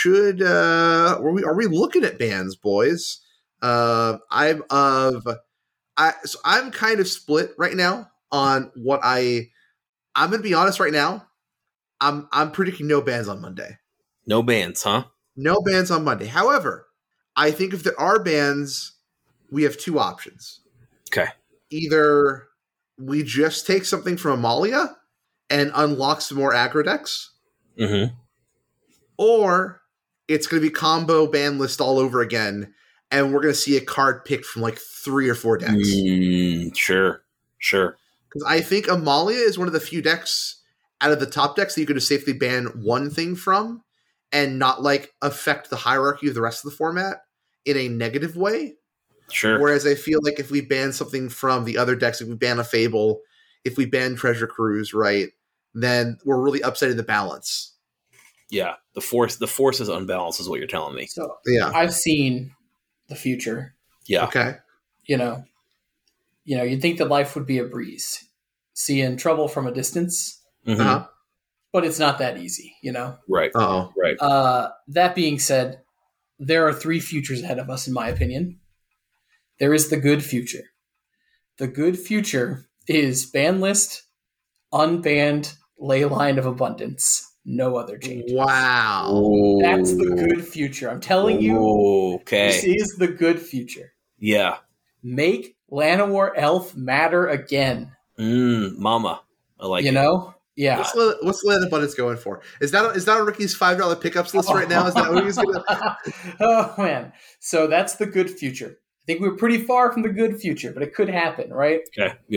are we looking at bans, boys? I'm kind of split right now on what I'm going to be honest right now. I'm predicting no bans on Monday. No bans, huh? No bans on Monday. However, I think if there are bans, we have 2 options. Okay. Either we just take something from Amalia and unlock some more aggro decks. Or it's going to be combo ban list all over again, and we're going to see a card picked from like 3 or 4 decks. Sure. Because I think Amalia is one of the few decks out of the top decks that you could just safely ban one thing from and not like affect the hierarchy of the rest of the format in a negative way. Sure. Whereas I feel like if we ban something from the other decks, if we ban a Fable, if we ban Treasure Cruise, right, then we're really upsetting the balance. Yeah, the force is unbalanced, is what you're telling me. So yeah, I've seen the future. Yeah. Okay. You'd think that life would be a breeze, seeing trouble from a distance, but it's not that easy. Right. Right. That being said, there are 3 futures ahead of us, in my opinion. There is the good future. The good future is ban list, unbanned, Leyline of Abundance. No other changes. Wow. Ooh. That's the good future. I'm telling you, okay. This is the good future. Yeah. Make Llanowar Elf matter again. Mama. I like it. Yeah. What's Land Abundance going for? Is that a Ricky's $5 pickups list right now? Is that what he's going to... Oh, man. So that's the good future. I think we're pretty far from the good future, but it could happen, right? Okay, yeah.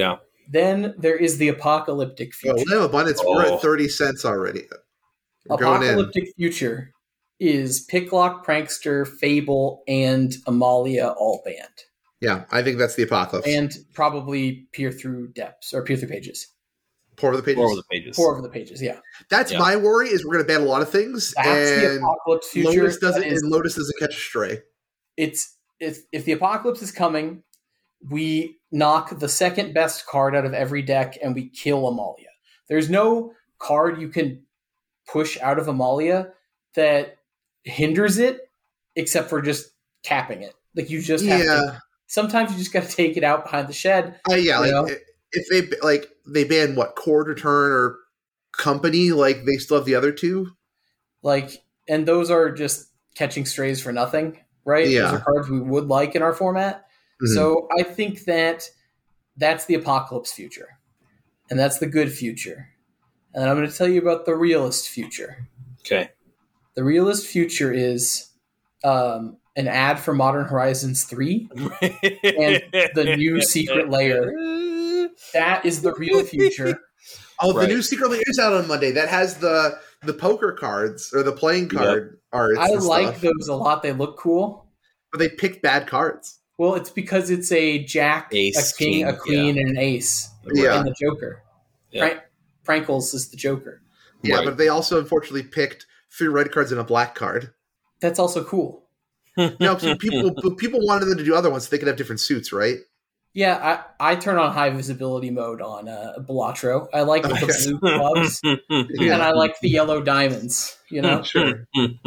Then there is the apocalyptic future. Land of Abundance, we're at 30 cents already. We're apocalyptic future is Picklock, Prankster, Fable, and Amalia all banned. Yeah, I think that's the apocalypse. And probably peer through depths or peer through pages. Pour over the pages. Pour over the pages. Yeah. That's my worry. Is we're going to ban a lot of things. That's the apocalypse future. Lotus doesn't catch a stray. It's if the apocalypse is coming, we knock the second best card out of every deck and we kill Amalia. There's no card you can push out of Amalia that hinders it, except for just capping it. Like you just have to. Sometimes you just got to take it out behind the shed. If they ban Cord Return or Company, like they still have the other two. And those are just catching strays for nothing, right? Yeah. Those are cards we would like in our format. Mm-hmm. So I think that's the apocalypse future. And that's the good future. And I'm going to tell you about the realist future. Okay. The realist future is an ad for Modern Horizons 3 and the new secret layer. That is the real future. Oh, the new secret layer is out on Monday. That has the poker cards or the playing card arts. I like those a lot. They look cool. But they picked bad cards. Well, it's because it's a jack, ace, a king, a queen, and an ace. And the Joker. Yeah. Prankles is the Joker. Yeah, right. But they also unfortunately picked 3 red cards and a black card. That's also cool. No, people wanted them to do other ones so they could have different suits, right? Yeah, I turn on high visibility mode on Balatro. I like the blue clubs, and I like the yellow diamonds, Sure.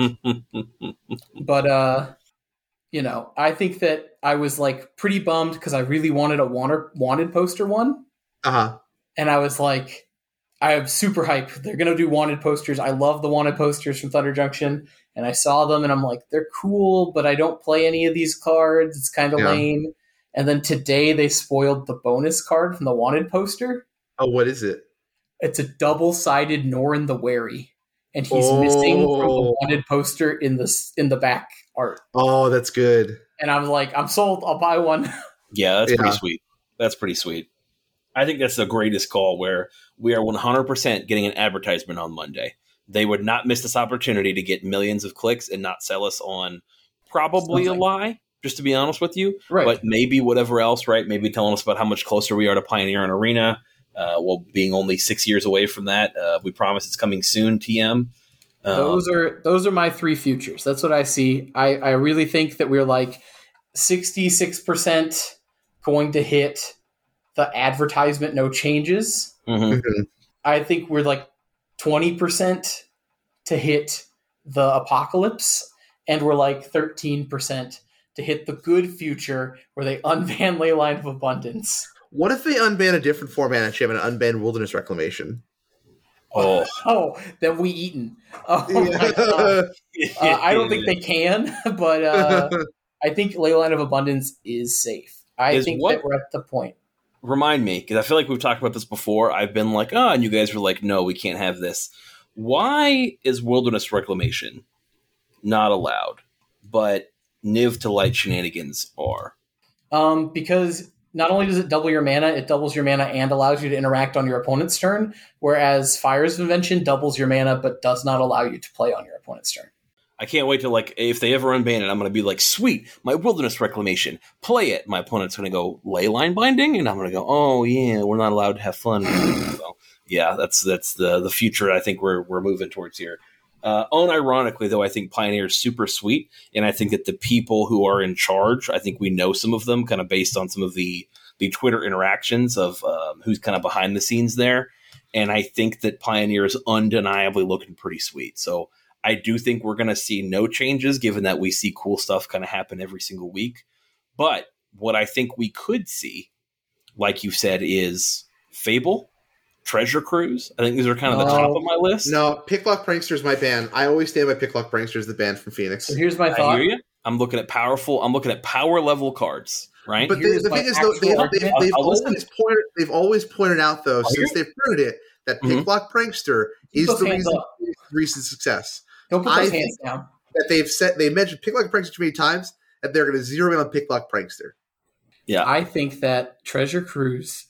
But, I think that I was, pretty bummed because I really wanted a wanted poster one. Uh-huh. And I was like, I am super hyped. They're going to do wanted posters. I love the wanted posters from Thunder Junction. And I saw them, and I'm like, they're cool, but I don't play any of these cards. It's kind of lame. And then today they spoiled the bonus card from the wanted poster. Oh, what is it? It's a double-sided Norin the Wary. And he's missing from the wanted poster in the back art. Oh, that's good. And I'm like, I'm sold. I'll buy one. Yeah, that's pretty sweet. That's pretty sweet. I think that's the greatest call where we are 100% getting an advertisement on Monday. They would not miss this opportunity to get millions of clicks and not sell us on probably a lie, just to be honest with you. Right. But maybe whatever else, right? Maybe telling us about how much closer we are to Pioneer and Arena. Being only 6 years away from that. We promise it's coming soon, TM. Those are my 3 futures. That's what I see. I really think that we're 66% going to hit the advertisement no changes. Mm-hmm. I think we're 20% to hit the apocalypse, and we're 13% to hit the good future where they unban Leyline of Abundance. What if they unban a different format and have an unbanned Wilderness Reclamation? Oh, then we eaten. Oh my god! I don't think they can, but I think Leyline of Abundance is safe. I think that we're at the point. Remind me, because I feel like we've talked about this before. I've been like, and you guys were like, no, we can't have this. Why is Wilderness Reclamation not allowed, but Niv to Light shenanigans are? Because not only does it double your mana, it doubles your mana and allows you to interact on your opponent's turn, whereas Fire's Invention doubles your mana but does not allow you to play on your opponent's turn. I can't wait to, if they ever unban it, I'm going to be like, sweet, my Wilderness Reclamation, play it. My opponent's going to go, Leyline Binding? And I'm going to go, oh, yeah, we're not allowed to have fun. So, yeah, that's the future I think we're moving towards here. Unironically, though, I think Pioneer is super sweet, and I think that the people who are in charge, I think we know some of them kind of based on some of the Twitter interactions of who's kind of behind the scenes there, and I think that Pioneer is undeniably looking pretty sweet. So I do think we're going to see no changes, given that we see cool stuff kind of happen every single week. But what I think we could see, like you said, is Fable, Treasure Cruise. I think these are kind of the top of my list. No, Picklock Prankster is my ban. I always stand by Picklock Prankster as the ban from Phoenix. So here's my thought. I hear you. I'm looking at power level cards, right? But the thing is, though, they've always pointed out, though, since they've printed it, that Picklock Prankster is the reason for recent success. Don't put those hands down. That they've mentioned Picklock Prankster too many times that they're going to zero in on Picklock Prankster. Yeah, I think that Treasure Cruise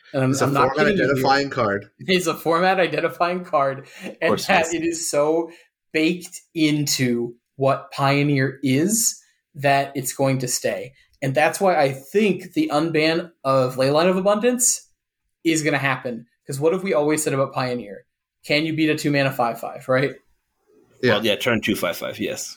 And It's a format identifying card. It's a format identifying card, and that it is so baked into what Pioneer is that it's going to stay. And that's why I think the unban of Leyline of Abundance is going to happen. Because what have we always said about Pioneer? Can you beat a 2-mana 5/5, right? Yeah. Well, yeah, turn 2/5/5, yes.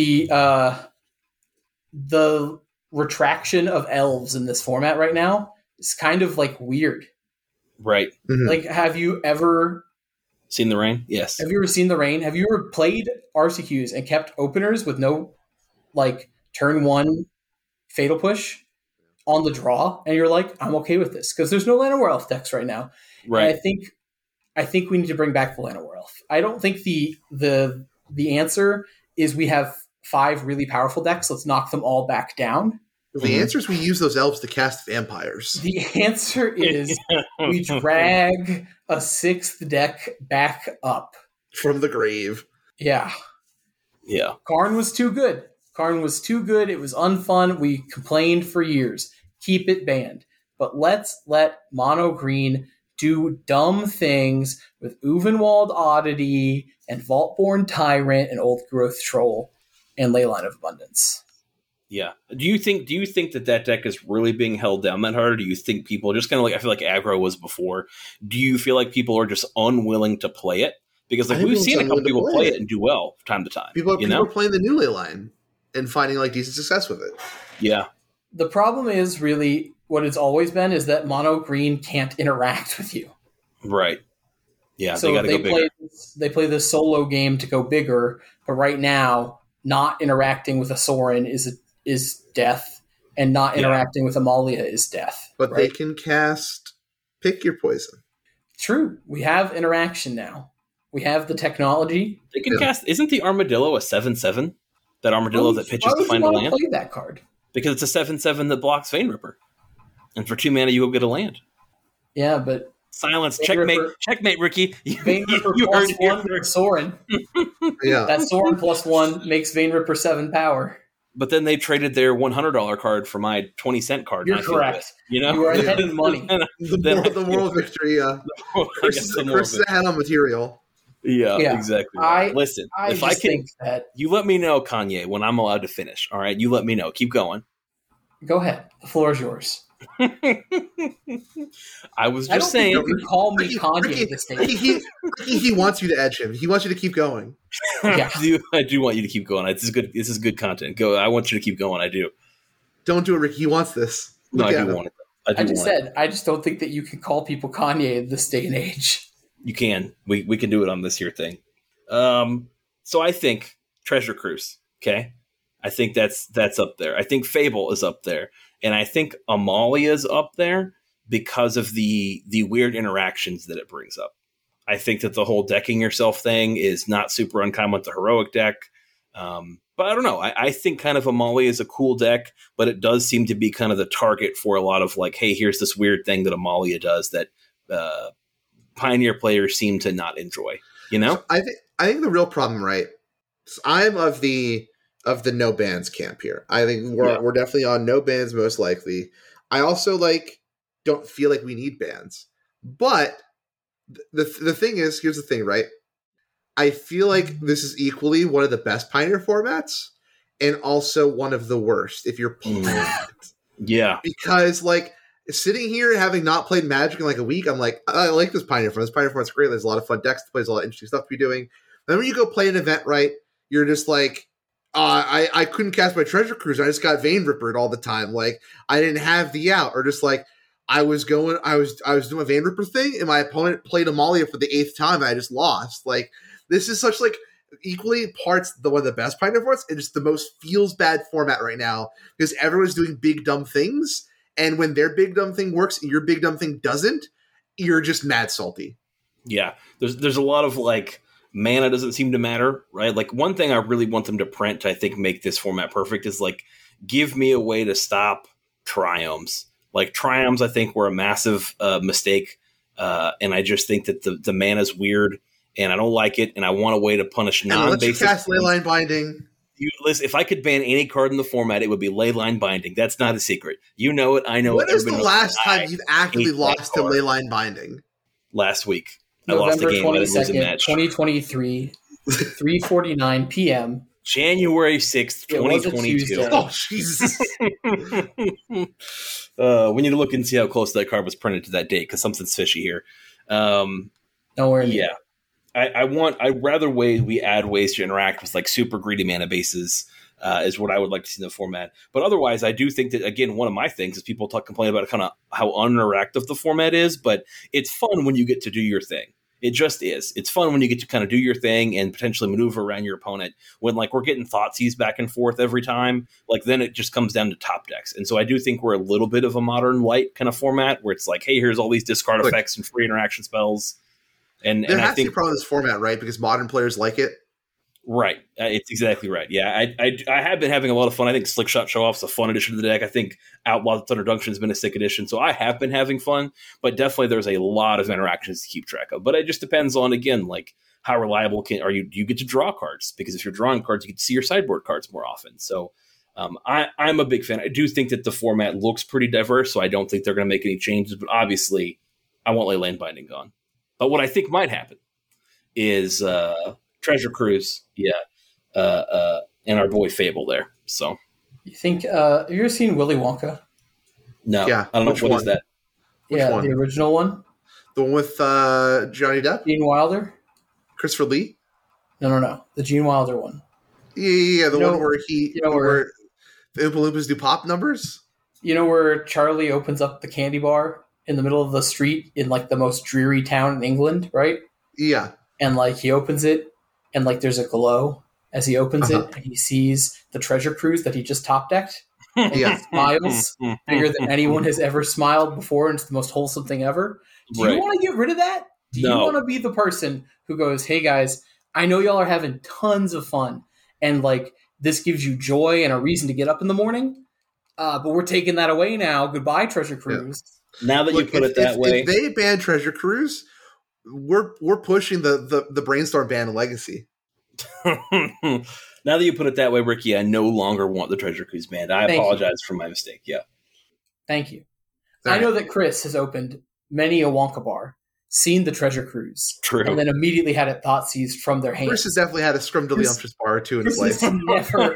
The retraction of elves in this format right now is kind of like weird. Right. Mm-hmm. Like, have you ever seen the rain? Yes. Have you ever seen the rain? Have you ever played RCQs and kept openers with no, like, turn 1 Fatal Push on the draw? And you're like, I'm okay with this because there's no Llanowar Elf decks right now. Right. And I think we need to bring back the Llanowar Elf. I don't think the answer is we have 5 really powerful decks. Let's knock them all back down. The answer is we use those elves to cast vampires. The answer is we drag a 6th deck back up. From the grave. Yeah. Yeah. Karn was too good. Karn was too good. It was unfun. We complained for years. Keep it banned. But let's let Mono Green do dumb things with Uvenwald Oddity and Vaultborn Tyrant and Old Growth Troll and Leyline of Abundance. Yeah. Do you think that deck is really being held down that hard? Or do you think people just kind of like, I feel like aggro was before. Do you feel like people are just unwilling to play it? Because like we've seen a couple people play it and do well from time to time. People are playing the new Leyline and finding like decent success with it. Yeah. The problem is really what it's always been is that Mono Green can't interact with you. Right. Yeah. So they got to go bigger. They play this solo game to go bigger, but right now, not interacting with a Sorin is death, and not interacting with Amalia is death. But they can cast Pick Your Poison. True. We have interaction now. We have the technology. They can cast. Isn't the Armadillo a 7/7? That Armadillo that pitches to find a land? Play that card because it's a 7/7 that blocks Vein Ripper, and for 2 mana you go get a land. Yeah, but silence. Checkmate, Ricky. Vein Ripper plus 1 for Sorin. Yeah, that Sorin plus 1 makes Vein Ripper 7 power. But then they traded their $100 card for my 20-cent card. You're correct. You know, you are ahead in money. the moral victory. Versus ahead on material. Yeah, exactly. Listen, if I can, you let me know, Kanye, when I'm allowed to finish. All right, you let me know. Keep going. Go ahead. The floor is yours. I was just saying. You can call me Kanye at this stage. He wants you to edge him. He wants you to keep going. Yeah. I do want you to keep going. This is good content. Go. I want you to keep going. I do. Don't do it, Ricky. He wants this. I do want it. I just don't think that you can call people Kanye in this day and age. You can. We can do it on this here thing. So I think Treasure Cruise. Okay. I think that's up there. I think Fable is up there. And I think Amalia's up there because of the weird interactions that it brings up. I think that the whole decking yourself thing is not super uncommon with the heroic deck. But I don't know. I think kind of Amalia is a cool deck, but it does seem to be kind of the target for a lot of like, hey, here's this weird thing that Amalia does that Pioneer players seem to not enjoy. You know? So I think the real problem, right? I'm of the no bans camp here. I think we're definitely on no bans most likely. I also don't feel like we need bans. But the thing is, here's the thing, right? I feel like this is equally one of the best Pioneer formats and also one of the worst if you're playing it. Yeah. Because sitting here having not played Magic in a week, I'm like, I like this Pioneer format. This Pioneer format's great. There's a lot of fun decks to play. There's a lot of interesting stuff to be doing. Then when you go play an event, right, you're just like, I couldn't cast my Treasure Cruise. I just got Vein Rippered all the time. I didn't have the out, or just I was doing a Vein Ripper thing, and my opponent played Amalia for the 8th time, and I just lost. This is such equally parts one of the best Pioneer formats, and just the most feels bad format right now because everyone's doing big dumb things, and when their big dumb thing works and your big dumb thing doesn't, you're just mad salty. Yeah, there's a lot of mana doesn't seem to matter, right? One thing I really want them to print to, I think, make this format perfect is give me a way to stop Triomes. Triomes, I think, were a massive mistake, and I just think that the mana's weird, and I don't like it, and I want a way to punish non-basic. Cast Leyline Binding. listen, if I could ban any card in the format, it would be Leyline Binding. That's not a secret. You know it. I know When it. is the last time you've actively lost to Leyline Binding? Last week. November I lost a game. I didn't lose a 22nd, match. 2023, 3:49 p.m. January 6th, 2022. Oh, Jesus. We need to look and see how close that card was printed to that date because something's fishy here. Nowhere near. Yeah. I'd rather we add ways to interact with like super greedy mana bases is what I would like to see in the format. But otherwise, I do think that, again, one of my things is people complain about kind of how uninteractive the format is, but it's fun when you get to do your thing. It just is. It's fun when you get to kind of do your thing and potentially maneuver around your opponent. When like we're getting Thoughtseize back and forth every time, like then it just comes down to top decks. And so I do think we're a little bit of a modern light kind of format where it's like, hey, here's all these discard effects and free interaction spells. And there has I think to be a problem with this format, right? Because modern players like it. Right. It's exactly right. Yeah, I have been having a lot of fun. I think Slickshot Show-Off's a fun addition to the deck. I think Outlaw the Thunder Dungeon has been a sick addition. So I have been having fun, but definitely there's a lot of interactions to keep track of. But it just depends on, again, like how reliable do you get to draw cards? Because if you're drawing cards, you get to see your sideboard cards more often. So I'm a big fan. I do think that the format looks pretty diverse, so I don't think they're going to make any changes. But obviously, I won't lay Leyline Binding gone. But what I think might happen is Treasure Cruise, and our boy Fable there. So, you think? Have you ever seen Willy Wonka? No, yeah. I don't know what is that. Which one? The original one. The one with Johnny Depp, Gene Wilder, Christopher Lee. No, the Gene Wilder one. Yeah, the one where where the Oompa Loompas do pop numbers. You know where Charlie opens up the candy bar in the middle of the street in like the most dreary town in England, right? Yeah, and like he opens it. And like there's a glow as he opens it, and he sees the Treasure Cruise that he just top decked. And he smiles bigger than anyone has ever smiled before, and it's the most wholesome thing ever. Do you want to get rid of that? Do you want to be the person who goes, "Hey guys, I know y'all are having tons of fun, and like this gives you joy and a reason to get up in the morning, but we're taking that away now. Goodbye, Treasure Cruise." Yeah. Now that you put it that way, if they ban Treasure Cruise, we're pushing the Brainstorm ban in Legacy. Now that you put it that way, Ricky, I no longer want the Treasure Cruise banned. I apologize for my mistake. Yeah. Thank you. I know that Chris has opened many a Wonka bar, seen the Treasure Cruise, true, and then immediately had it Thoughtseized from their hands. Chris has definitely had a Scrumdiddlyumptious bar or two in his life. never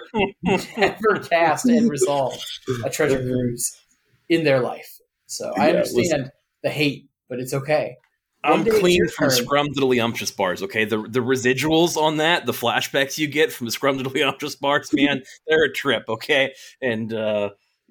cast and resolved a Treasure Cruise in their life. So I understand the hate, but it's okay. I'm clean from Scrumdiddlyumptious bars, okay? The residuals on that, the flashbacks you get from the Scrumdiddlyumptious bars, man, they're a trip, okay? And I'm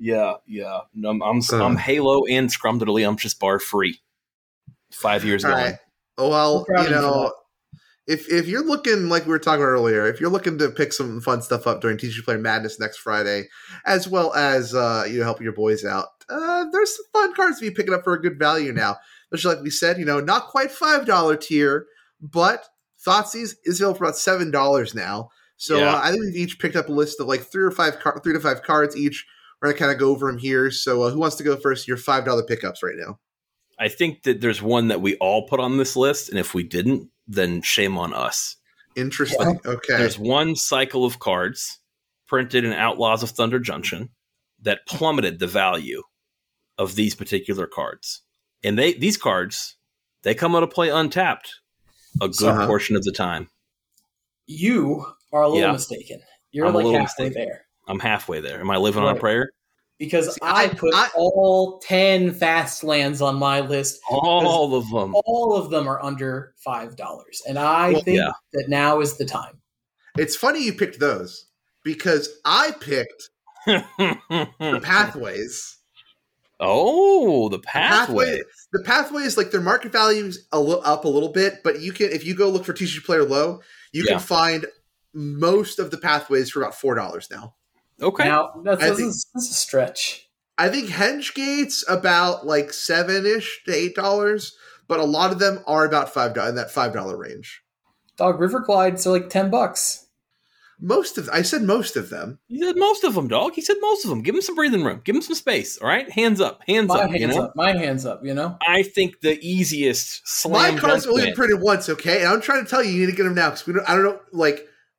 Halo and Scrumdiddlyumptious bar free. 5 years ago. Right. Well, if you're looking, like we were talking about earlier, if you're looking to pick some fun stuff up during TCG Player Madness next Friday, as well as helping your boys out, there's some fun cards to be picking up for a good value now. Especially like we said, not quite $5 tier, but Thoughtseize is available for about $7 now. So I think we've each picked up a list of like 3 to 5 cards each. We're going to kind of go over them here. So who wants to go first? Your $5 pickups right now. I think that there's one that we all put on this list, and if we didn't, then shame on us. Interesting. Yeah. Okay. There's one cycle of cards printed in Outlaws of Thunder Junction that plummeted the value of these particular cards. And these cards, they come out of play untapped a good portion of the time. You are a little mistaken. You're like halfway there. I'm halfway there. Am I living on a prayer? Because I put all 10 fast lands on my list. All of them. All of them are under $5. And I think that now is the time. It's funny you picked those because I picked the Pathways. Oh, the Pathway. The Pathways, like their market value is up a little bit, but you can, if you go look for TCG Player Low, you can find most of the Pathways for about $4 now. Okay. Now, that's a stretch. I think Hengegate's about like $7-ish to $8, but a lot of them are about $5 in that $5 range. Dog, River Glides are like $10. I said most of them. You said most of them, dog. He said most of them. Give him some breathing room. Give him some space. All right, hands up, My hands up. I think the easiest slam. My cards only printed once, okay, and I'm trying to tell you, you need to get them now because I don't know, like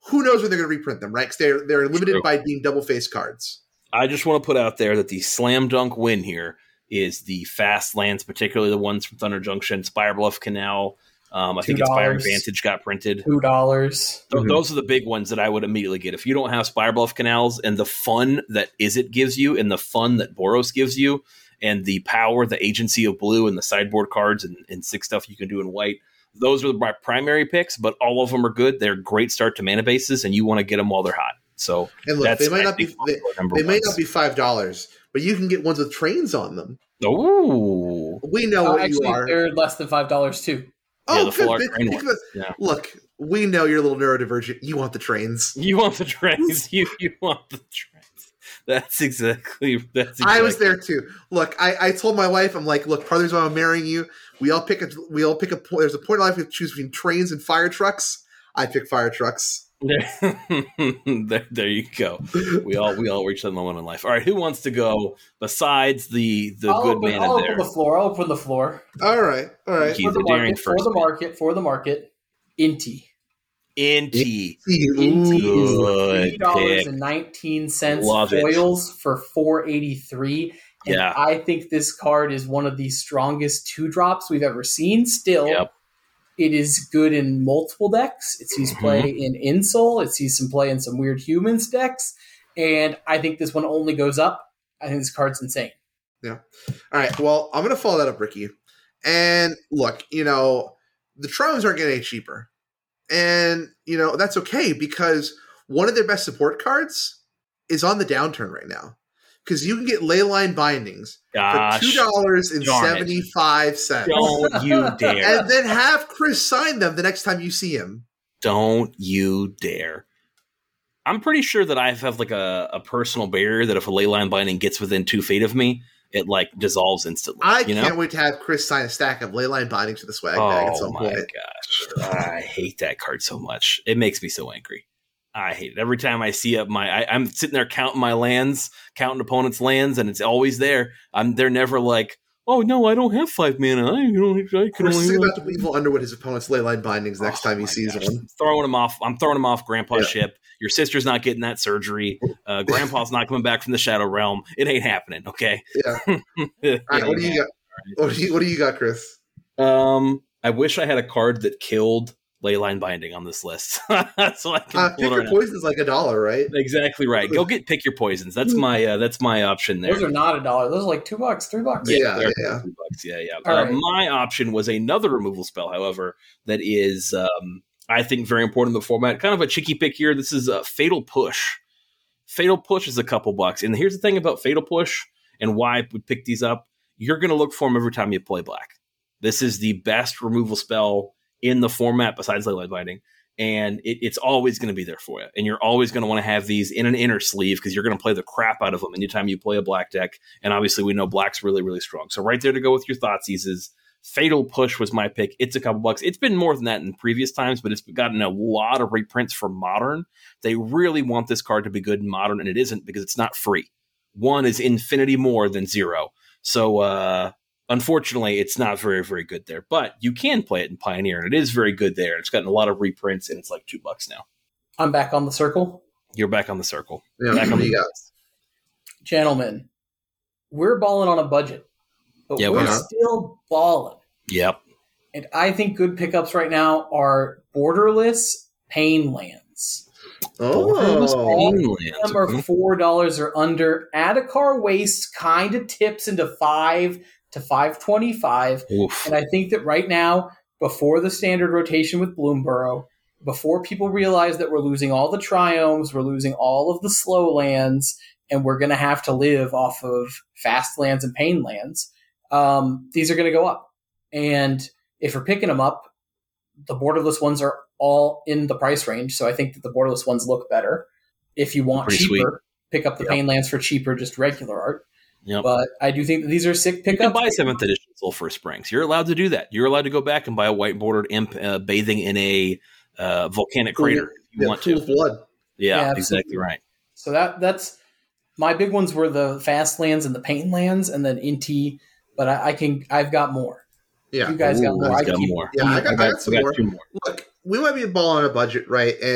who knows when they're going to reprint them, right? Because they're limited by being double-faced cards. I just want to put out there that the slam dunk win here is the fast lands, particularly the ones from Thunder Junction, Spire Bluff Canal. I think Inspiring Vantage got printed. $2. Those are the big ones that I would immediately get. If you don't have Spire Bluff Canals and the fun that Izzet gives you and the fun that Boros gives you and the power, the agency of blue and the sideboard cards and 6 stuff you can do in white, those are my primary picks, but all of them are good. They're great start to mana bases, and you want to get them while they're hot. So and look, they might not be $5, but you can get ones with trains on them. Oh, we know what you are. They're less than $5 too. Oh, good. Yeah. Look, we know you're a little neurodivergent. You want the trains. You want the trains. you want the trains. That's exactly. I was there too. Look, I told my wife, I'm like, look, part of the reason why I'm marrying you, we all pick a point. There's a point in life we choose between trains and fire trucks. I pick fire trucks. there you go. We all reach that moment in life. All right, who wants to go besides the good man I'll there? I'll open the floor. All right. For the market. Inti. Inti is $3.19 foils for $4.83. And I think this card is one of the strongest 2-drops we've ever seen. Still, It is good in multiple decks. It sees play in Insol. It sees some play in some Weird Humans decks. And I think this one only goes up. I think this card's insane. Yeah. All right. Well, I'm going to follow that up, Ricky. And look, the Trojans aren't getting any cheaper. And, that's okay because one of their best support cards is on the downturn right now. Because you can get Leyline Bindings for $2.75. Don't you dare. And then have Chris sign them the next time you see him. Don't you dare. I'm pretty sure that I have like a personal barrier that if a Leyline Binding gets within 2 feet of me, it dissolves instantly. I can't wait to have Chris sign a stack of Leyline Bindings to the swag bag at some point. Oh my gosh. I hate that card so much. It makes me so angry. I hate it. Every time I see up I'm sitting there counting my lands, counting opponents' lands, and it's always there. They're never like, oh no, I don't have 5 mana. I can only about to Weevil Underwood his opponent's Leyline Bindings next time he sees one. I'm throwing him off Grandpa's ship. Your sister's not getting that surgery. Grandpa's not coming back from the Shadow Realm. It ain't happening. Okay. Yeah. All right. What do you got? What do you got, Chris? I wish I had a card that killed Leyline Binding on this list. So I can pick your poisons like $1, right? Exactly right. Go pick your poisons. That's my option there. Those are not $1. Those are like $2, $3. Yeah. $2. Yeah. Right. My option was another removal spell, however, that is I think very important in the format. Kind of a cheeky pick here. This is Fatal Push. Fatal Push is a couple bucks. And here's the thing about Fatal Push and why I would pick these up. You're going to look for them every time you play black. This is the best removal spell in the format besides Leyline Binding, and it's always going to be there for you. And you're always going to want to have these in an inner sleeve because you're going to play the crap out of them anytime you play a black deck. And obviously we know black's really, really strong. So right there to go with your Thoughtseize is Fatal Push was my pick. It's a couple bucks. It's been more than that in previous times, but it's gotten a lot of reprints for Modern. They really want this card to be good in Modern, and it isn't because it's not free. 1 is infinity more than 0. So, unfortunately, it's not very, very good there, but you can play it in Pioneer, and it is very good there. It's gotten a lot of reprints, and it's like $2 now. I'm back on the circle. You're back on the circle. Yeah, back on the Gentlemen, we're balling on a budget, but we're still balling. Yep. And I think good pickups right now are borderless Painlands. Painlands. Them are $4 or under. Adhikar Waste kind of tips into $5 to $5.25. Oof. And I think that right now, before the standard rotation with Bloomburrow, before people realize that we're losing all the triomes, we're losing all of the slow lands, and we're going to have to live off of fast lands and pain lands, these are going to go up. And if we're picking them up, the borderless ones are all in the price range, so I think that the borderless ones look better. If you want pretty cheaper, sweet. Pick up the pain lands for cheaper, just regular art. Yep. But I do think that these are sick pickups. You can buy 7th edition Sulphur Springs. You're allowed to do that. You're allowed to go back and buy a white bordered imp bathing in a volcanic crater if you want to. Blood. Yeah, exactly right. So that's my big ones were the fast lands and the pain lands, and then Inti. But I've got more. Yeah, you guys got more. I got more. Yeah, I got some more. 2 more. Look, we might be balling on a budget, right? And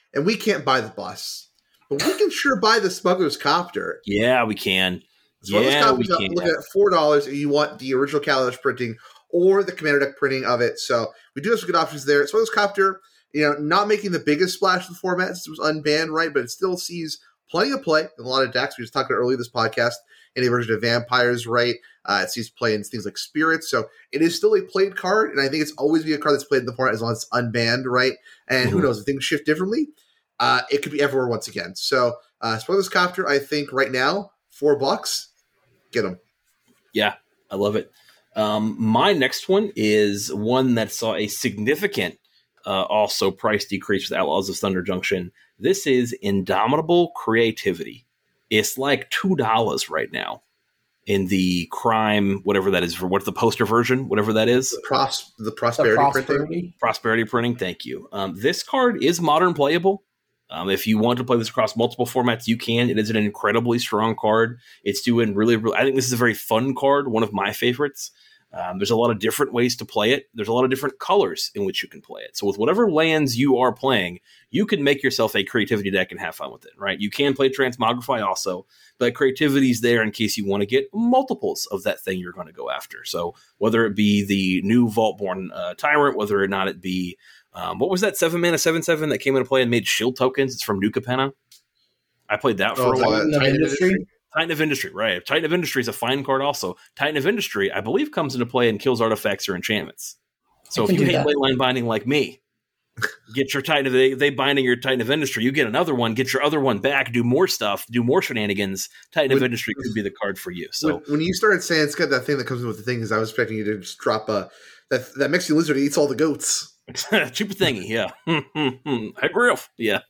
and we can't buy the bus, but we can sure buy the Smuggler's Copter. Yeah, we can. Smuggler's Copter's looking at $4 if you want the original Kaladesh printing or the Commander Deck printing of it. So we do have some good options there. Smuggler's Copter, not making the biggest splash in the format since it was unbanned, right? But it still sees plenty of play in a lot of decks. We just talked about earlier this podcast. Any version of Vampires, right? It sees play in things like Spirits. So it is still a played card, and I think it's always be a card that's played in the format as long as it's unbanned, right? And who knows, if things shift differently, it could be everywhere once again. So Smuggler's Copter, I think right now, $4. Get them. Yeah, I love it. My next one is one that saw a significant also price decrease with Outlaws of Thunder Junction. This is Indomitable Creativity. It's like $2 right now in the crime, whatever that is, for what's the poster version, whatever that is. The prosperity printing. Thank you. This card is modern playable. If you want to play this across multiple formats, you can. It is an incredibly strong card. It's doing really, I think this is a very fun card, one of my favorites. There's a lot of different ways to play it. There's a lot of different colors in which you can play it. So with whatever lands you are playing, you can make yourself a creativity deck and have fun with it, right? You can play Transmogrify also, but creativity's there in case you want to get multiples of that thing you're going to go after. So whether it be the new Vaultborn Tyrant, whether or not it be, what was that 7-mana 7/7 that came into play and made shield tokens? It's from New Capenna. I played that for a while. Titan of Industry, right. Titan of Industry is a fine card also. Titan of Industry, I believe, comes into play and kills artifacts or enchantments. So if you hate leyline binding like me, get your Titan of they binding your Titan of Industry, you get another one, get your other one back, do more stuff, do more shenanigans. Titan of Industry could be the card for you. So when you started saying it's got that thing that comes with the thing, is I was expecting you to just drop that Mexi Lizard eats all the goats. Cheaper thingy, yeah. Hey, Griff. Yeah.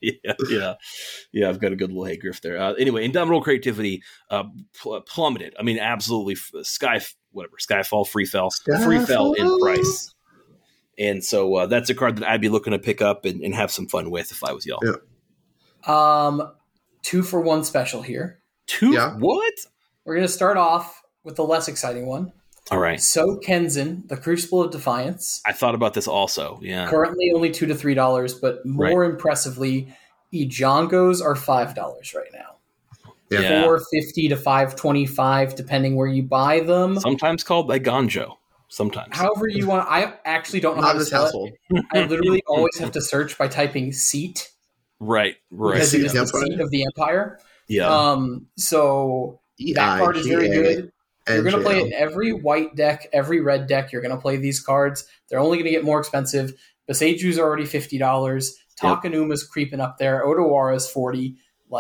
I've got a good little hey Griff there. Anyway, Indomitable Creativity plummeted. I mean, absolutely Skyfall, free fell in price. And so that's a card that I'd be looking to pick up and have some fun with if I was y'all. Yeah. 2-for-1 special here. What? We're going to start off with the less exciting one. All right. So Kenzin, the Crucible of Defiance. I thought about this also. Yeah. Currently only $2 to $3, but more impressively, Ijongos are $5 right now. Yeah. $4.50 to $5.25, depending where you buy them. Sometimes called by Gonjo. Sometimes. However you want. I actually don't know how to spell it. I literally always have to search by typing seat. Right. Because it is the seat of the Empire. Yeah. So that card is very good. You're going to play it in every white deck, every red deck. You're going to play these cards. They're only going to get more expensive. Boseju's already $50. Takanuma's creeping up there. Otawara's $40.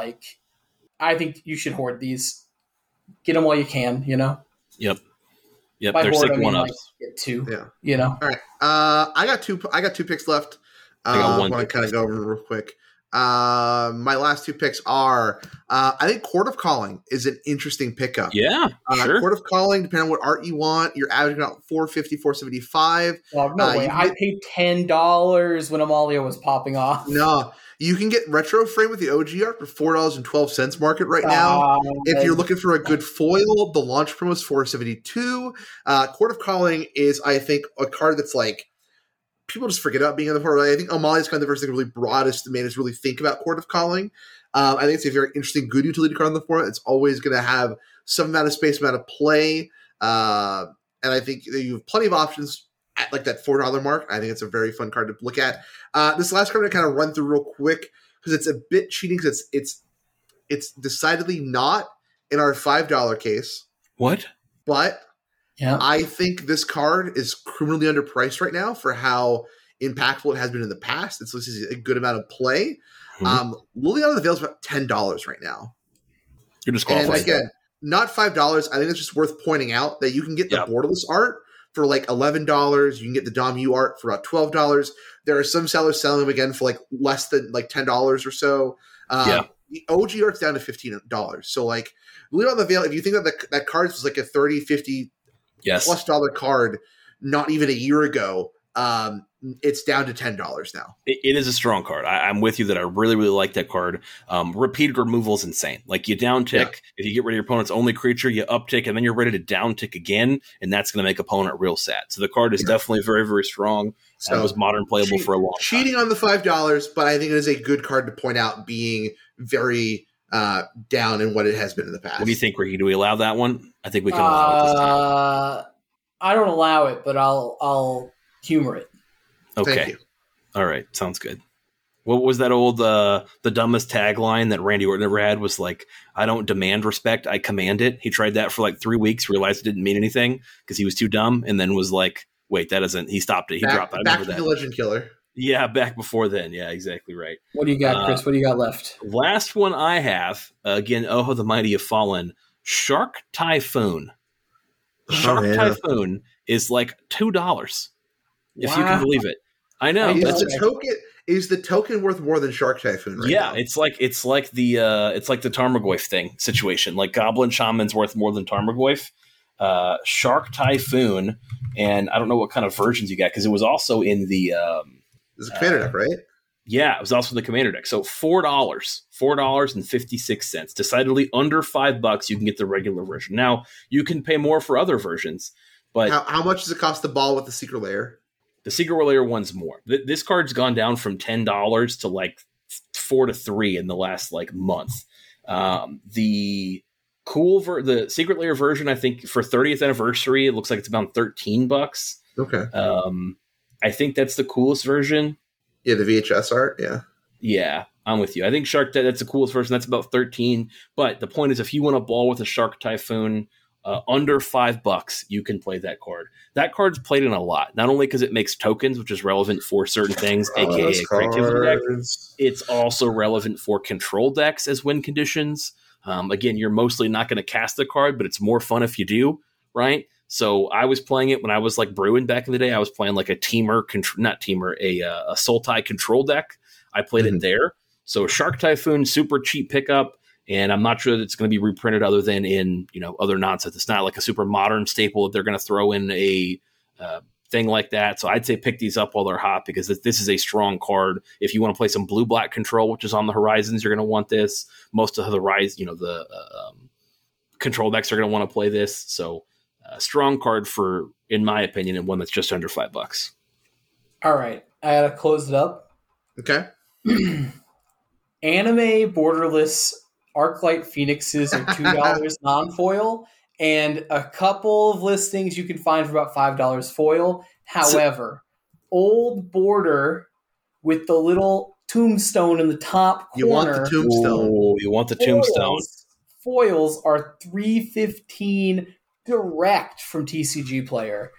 I think you should hoard these. Get them while you can, Yep. By They're hoard, sick one-ups. Get two. Yeah. All right. I got two picks left. I got one. I want to kind of go over real quick. My last two picks are, I think Court of Calling is an interesting pickup. Yeah, sure. Court of Calling, depending on what art you want, you're averaging about $4.50, $4.75. Oh, no way. I paid $10 when Amalia was popping off. No, you can get Retro Frame with the OG art for $4.12 market right now. If you're looking for a good foil, the launch promo is $4.72. Court of Calling is, I think, a card that's people just forget about being on the format. I think Amalia's kind of the first thing that really brought us to made us really think about Court of Calling. I think it's a very interesting, good utility card on the format. It's always going to have some amount of space, amount of play. And I think you have plenty of options at that $4 mark. I think it's a very fun card to look at. This last card I'm going to kind of run through real quick because it's a bit cheating because it's decidedly not in our $5 case. What? But yeah, I think this card is criminally underpriced right now for how impactful it has been in the past. This is a good amount of play. Mm-hmm. Liliana the Veil is about $10 right now. You're just qualified. And again, not $5. I think it's just worth pointing out that you can get the borderless art for $11. You can get the Dom U art for about $12. There are some sellers selling them again for less than $10 or so. The OG art's down to $15. So Liliana the Veil, if you think that card was a $30, $50 plus dollar card not even a year ago, it's down to $10 now. It is a strong card. I'm with you that I really, really like that card. Repeated removal is insane. You down tick, if you get rid of your opponent's only creature, you uptick, and then you're ready to down tick again, and that's going to make opponent real sad. So the card is definitely very, very strong. So that was modern playable for a long time. Cheating on the $5, but I think it is a good card to point out being very down in what it has been in the past. What do you think, Ricky? Do we allow that one? I think we can allow it this time. I don't allow it, but I'll humor it. Okay. Thank you. All right. Sounds good. What was that old the dumbest tagline that Randy Orton ever had was like, I don't demand respect, I command it. He tried that for like 3 weeks, realized it didn't mean anything because he was too dumb, and then was like, wait, that isn't, he stopped it. He dropped it. Back to the Legend Killer. Yeah, back before then. Yeah, exactly right. What do you got, Chris? What do you got left? Last one I have, again, Oh, the Mighty Have Fallen, Shark Typhoon. Shark Typhoon is like $2, if you can believe it. I know. Is the token worth more than Shark Typhoon right now? It's like the Tarmogoyf thing situation. Like Goblin Shaman's worth more than Tarmogoyf. Shark Typhoon, and I don't know what kind of versions you got because it was also in the it's a commander deck, right? Yeah, it was also the commander deck. So $4.56. Decidedly under $5 you can get the regular version. Now you can pay more for other versions, but how much does it cost to ball with the Secret Lair? The Secret Lair one's more. This card's gone down from $10 to like $4 to $3 in the last like month. The Secret Lair version, I think for 30th anniversary, it looks like it's about $13. Okay. I think that's the coolest version. Yeah, the VHS art. Yeah. Yeah, I'm with you. I think that's the coolest version. That's about 13. But the point is, if you want to ball with a Shark Typhoon under $5, you can play that card. That card's played in a lot, not only because it makes tokens, which is relevant for certain things, aka a creativity deck. It's also relevant for control decks as win conditions. Again, you're mostly not going to cast the card, but it's more fun if you do, right? So I was playing it when I was like brewing back in the day. I was playing like a Sultai control deck. I played it there. So Shark Typhoon, super cheap pickup. And I'm not sure that it's going to be reprinted other than in, other nonsense. It's not like a super modern staple that they're going to throw in a thing like that. So I'd say pick these up while they're hot because this is a strong card. If you want to play some blue-black control, which is on the horizons, you're going to want this. Most of the control decks are going to want to play this. So a strong card for, in my opinion, and one that's just under $5. All right. I got to close it up. Okay. Anime Borderless Arclight Phoenixes are $2 non-foil, and a couple of listings you can find for about $5 foil. However, old border with the little tombstone in the top corner. You want the tombstone. Oh, you want the tombstone. Foils are $3.15 direct from TCG Player.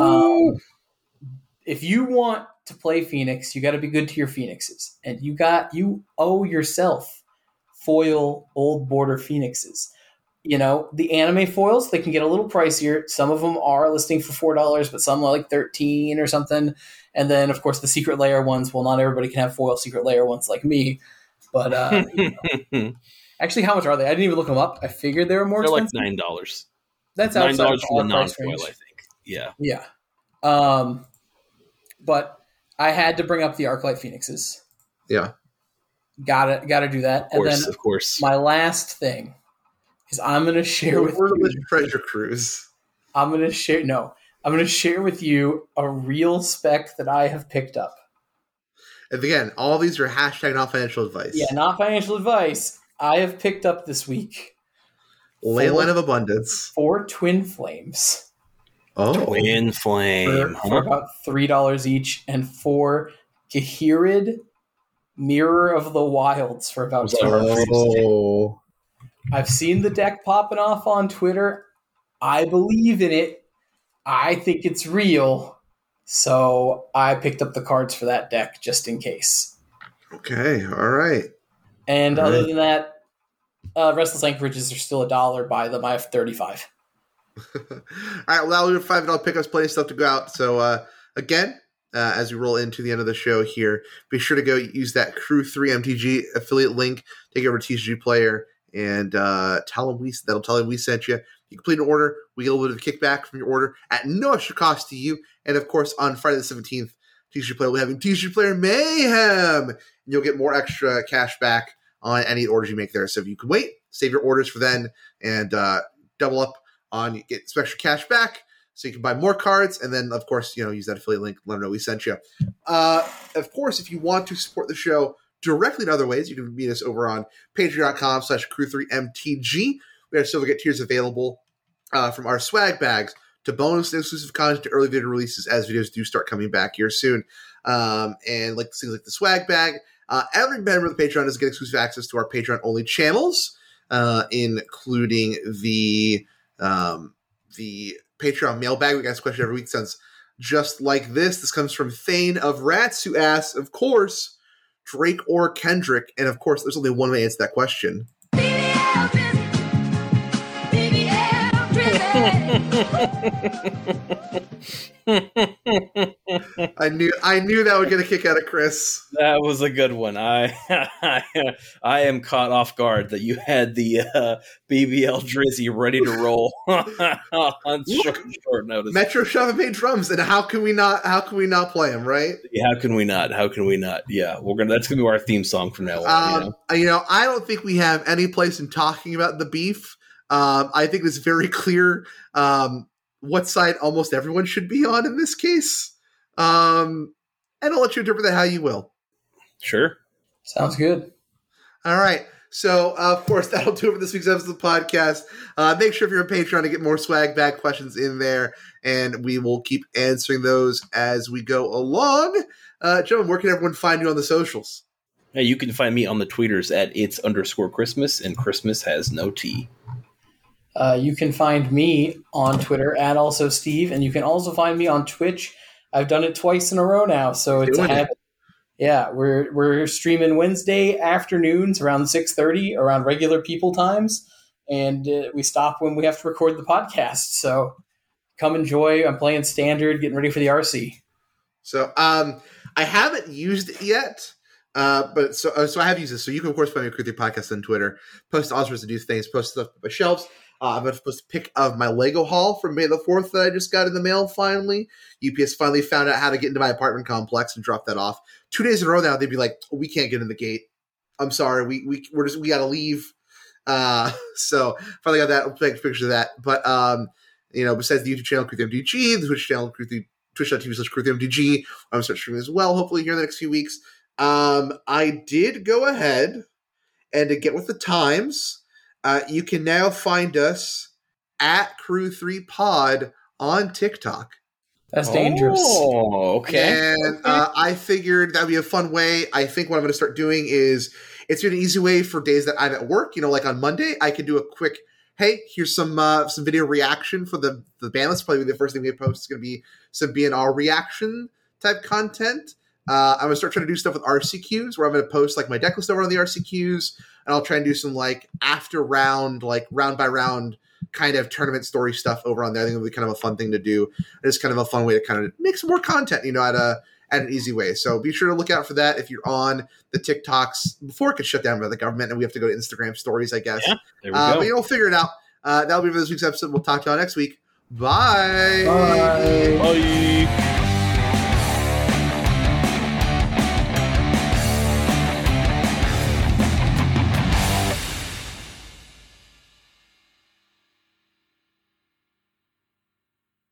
If you want to play Phoenix, you got to be good to your Phoenixes, and you owe yourself foil old border Phoenixes. The anime foils, they can get a little pricier. Some of them are listing for $4, but some are like $13 or something. And then, of course, the Secret Lair ones. Well, not everybody can have foil Secret Lair ones like me, but actually, how much are they? I didn't even look them up. I figured they were more expensive. They're like $9. That's outside $9 of for our the price non-foil, range. I think. Yeah. Yeah. But I had to bring up the Arclight Phoenixes. Yeah. Gotta do that. Of course. My last thing is I'm going to share with you. Treasure Cruise. I'm going to share with you a real spec that I have picked up. And again, all these are hashtag not financial advice. Yeah, not financial advice. I have picked up this week. Leyline of Abundance. 4 Twin Flames. Oh. Twin Flame. For about $3 each, and 4 Kahirid Mirror of the Wilds for about $2. Oh. I've seen the deck popping off on Twitter. I believe in it. I think it's real. So I picked up the cards for that deck just in case. Okay, all right. And other than that, Restless Anchorages are still $1. Buy them. I have 35. All right, well, we have $5 pickups, plenty of stuff to go out. So again, as we roll into the end of the show here, be sure to go use that Crew 3 MTG affiliate link. Take over to TCG Player and tell them that'll tell them we sent you. You complete an order, we get a little bit of a kickback from your order at no extra cost to you. And of course, on Friday the 17th, TCG Player will be having TCG Player Mayhem, and you'll get more extra cash back on any orders you make there. So if you can wait, save your orders for then, and double up on get some extra cash back. So you can buy more cards, and then, of course, use that affiliate link, let them know we sent you. Of course, if you want to support the show directly in other ways, you can meet us over on patreon.com/crew3mtg. We have silver get tiers available from our swag bags to bonus and exclusive content to early video releases as videos do start coming back here soon. And like things like the swag bag. Every member of the Patreon does get exclusive access to our Patreon-only channels, including the Patreon mailbag. We got this question every week. Sounds just like this. This comes from Thane of Rats, who asks, of course, Drake or Kendrick? And of course, there's only one way to answer that question. I knew that would get a kick out of Chris. That was a good one. I am caught off guard that you had the BBL Drizzy ready to roll on short notice. Metro Shove made drums, and how can we not play them, right? Yeah, how can we not? Yeah, that's gonna be our theme song from now on. I don't think we have any place in talking about the beef. I think it's very clear what side almost everyone should be on in this case. And I'll let you interpret that how you will. Sure. Sounds good. All right. So, of course, that'll do it for this week's episode of the podcast. Make sure if you're a Patreon to get more swag bag questions in there, and we will keep answering those as we go along. Gentlemen, where can everyone find you on the socials? Yeah, you can find me on the tweeters at its_Christmas, and Christmas has no T. You can find me on Twitter at also Steve, and you can also find me on Twitch. I've done it twice in a row now, so it's a habit. Yeah, we're streaming Wednesday afternoons around 6:30 around regular people times, and we stop when we have to record the podcast. So come enjoy. I'm playing standard, getting ready for the RC. So I haven't used it yet. But I have used this. So you can, of course, find me at Crew3 Podcast on Twitter. Post all sorts of new things. Post stuff on my shelves. I'm going to post a pic of my Lego haul from May the 4th that I just got in the mail finally. UPS finally found out how to get into my apartment complex and drop that off. 2 days in a row now, they'd be like, we can't get in the gate. I'm sorry. We got to leave. So finally got that. I'll take pictures of that. But, besides the YouTube channel, Crew3MTG, the Twitch channel, twitch.tv/Crew3MTG, I'm going to start streaming as well, hopefully here in the next few weeks. I did go ahead and to get with the times, you can now find us at Crew3Pod on TikTok. That's dangerous. Oh, okay. And I figured that would be a fun way. I think what I'm going to start doing is it's been an easy way for days that I'm at work. Like on Monday, I can do a quick, hey, here's some video reaction for the band list. Probably the first thing we post is going to be some B&R reaction type content. I'm going to start trying to do stuff with RCQs where I'm going to post like my deck list over on the RCQs, and I'll try and do some like after round, like round by round kind of tournament story stuff over on there. I think it'll be kind of a fun thing to do. It's kind of a fun way to kind of make some more content, at an easy way. So be sure to look out for that if you're on the TikToks before it gets shut down by the government and we have to go to Instagram stories, I guess. Yeah, there we go. But we'll figure it out. That'll be for this week's episode. We'll talk to y'all next week. Bye. Bye. Bye.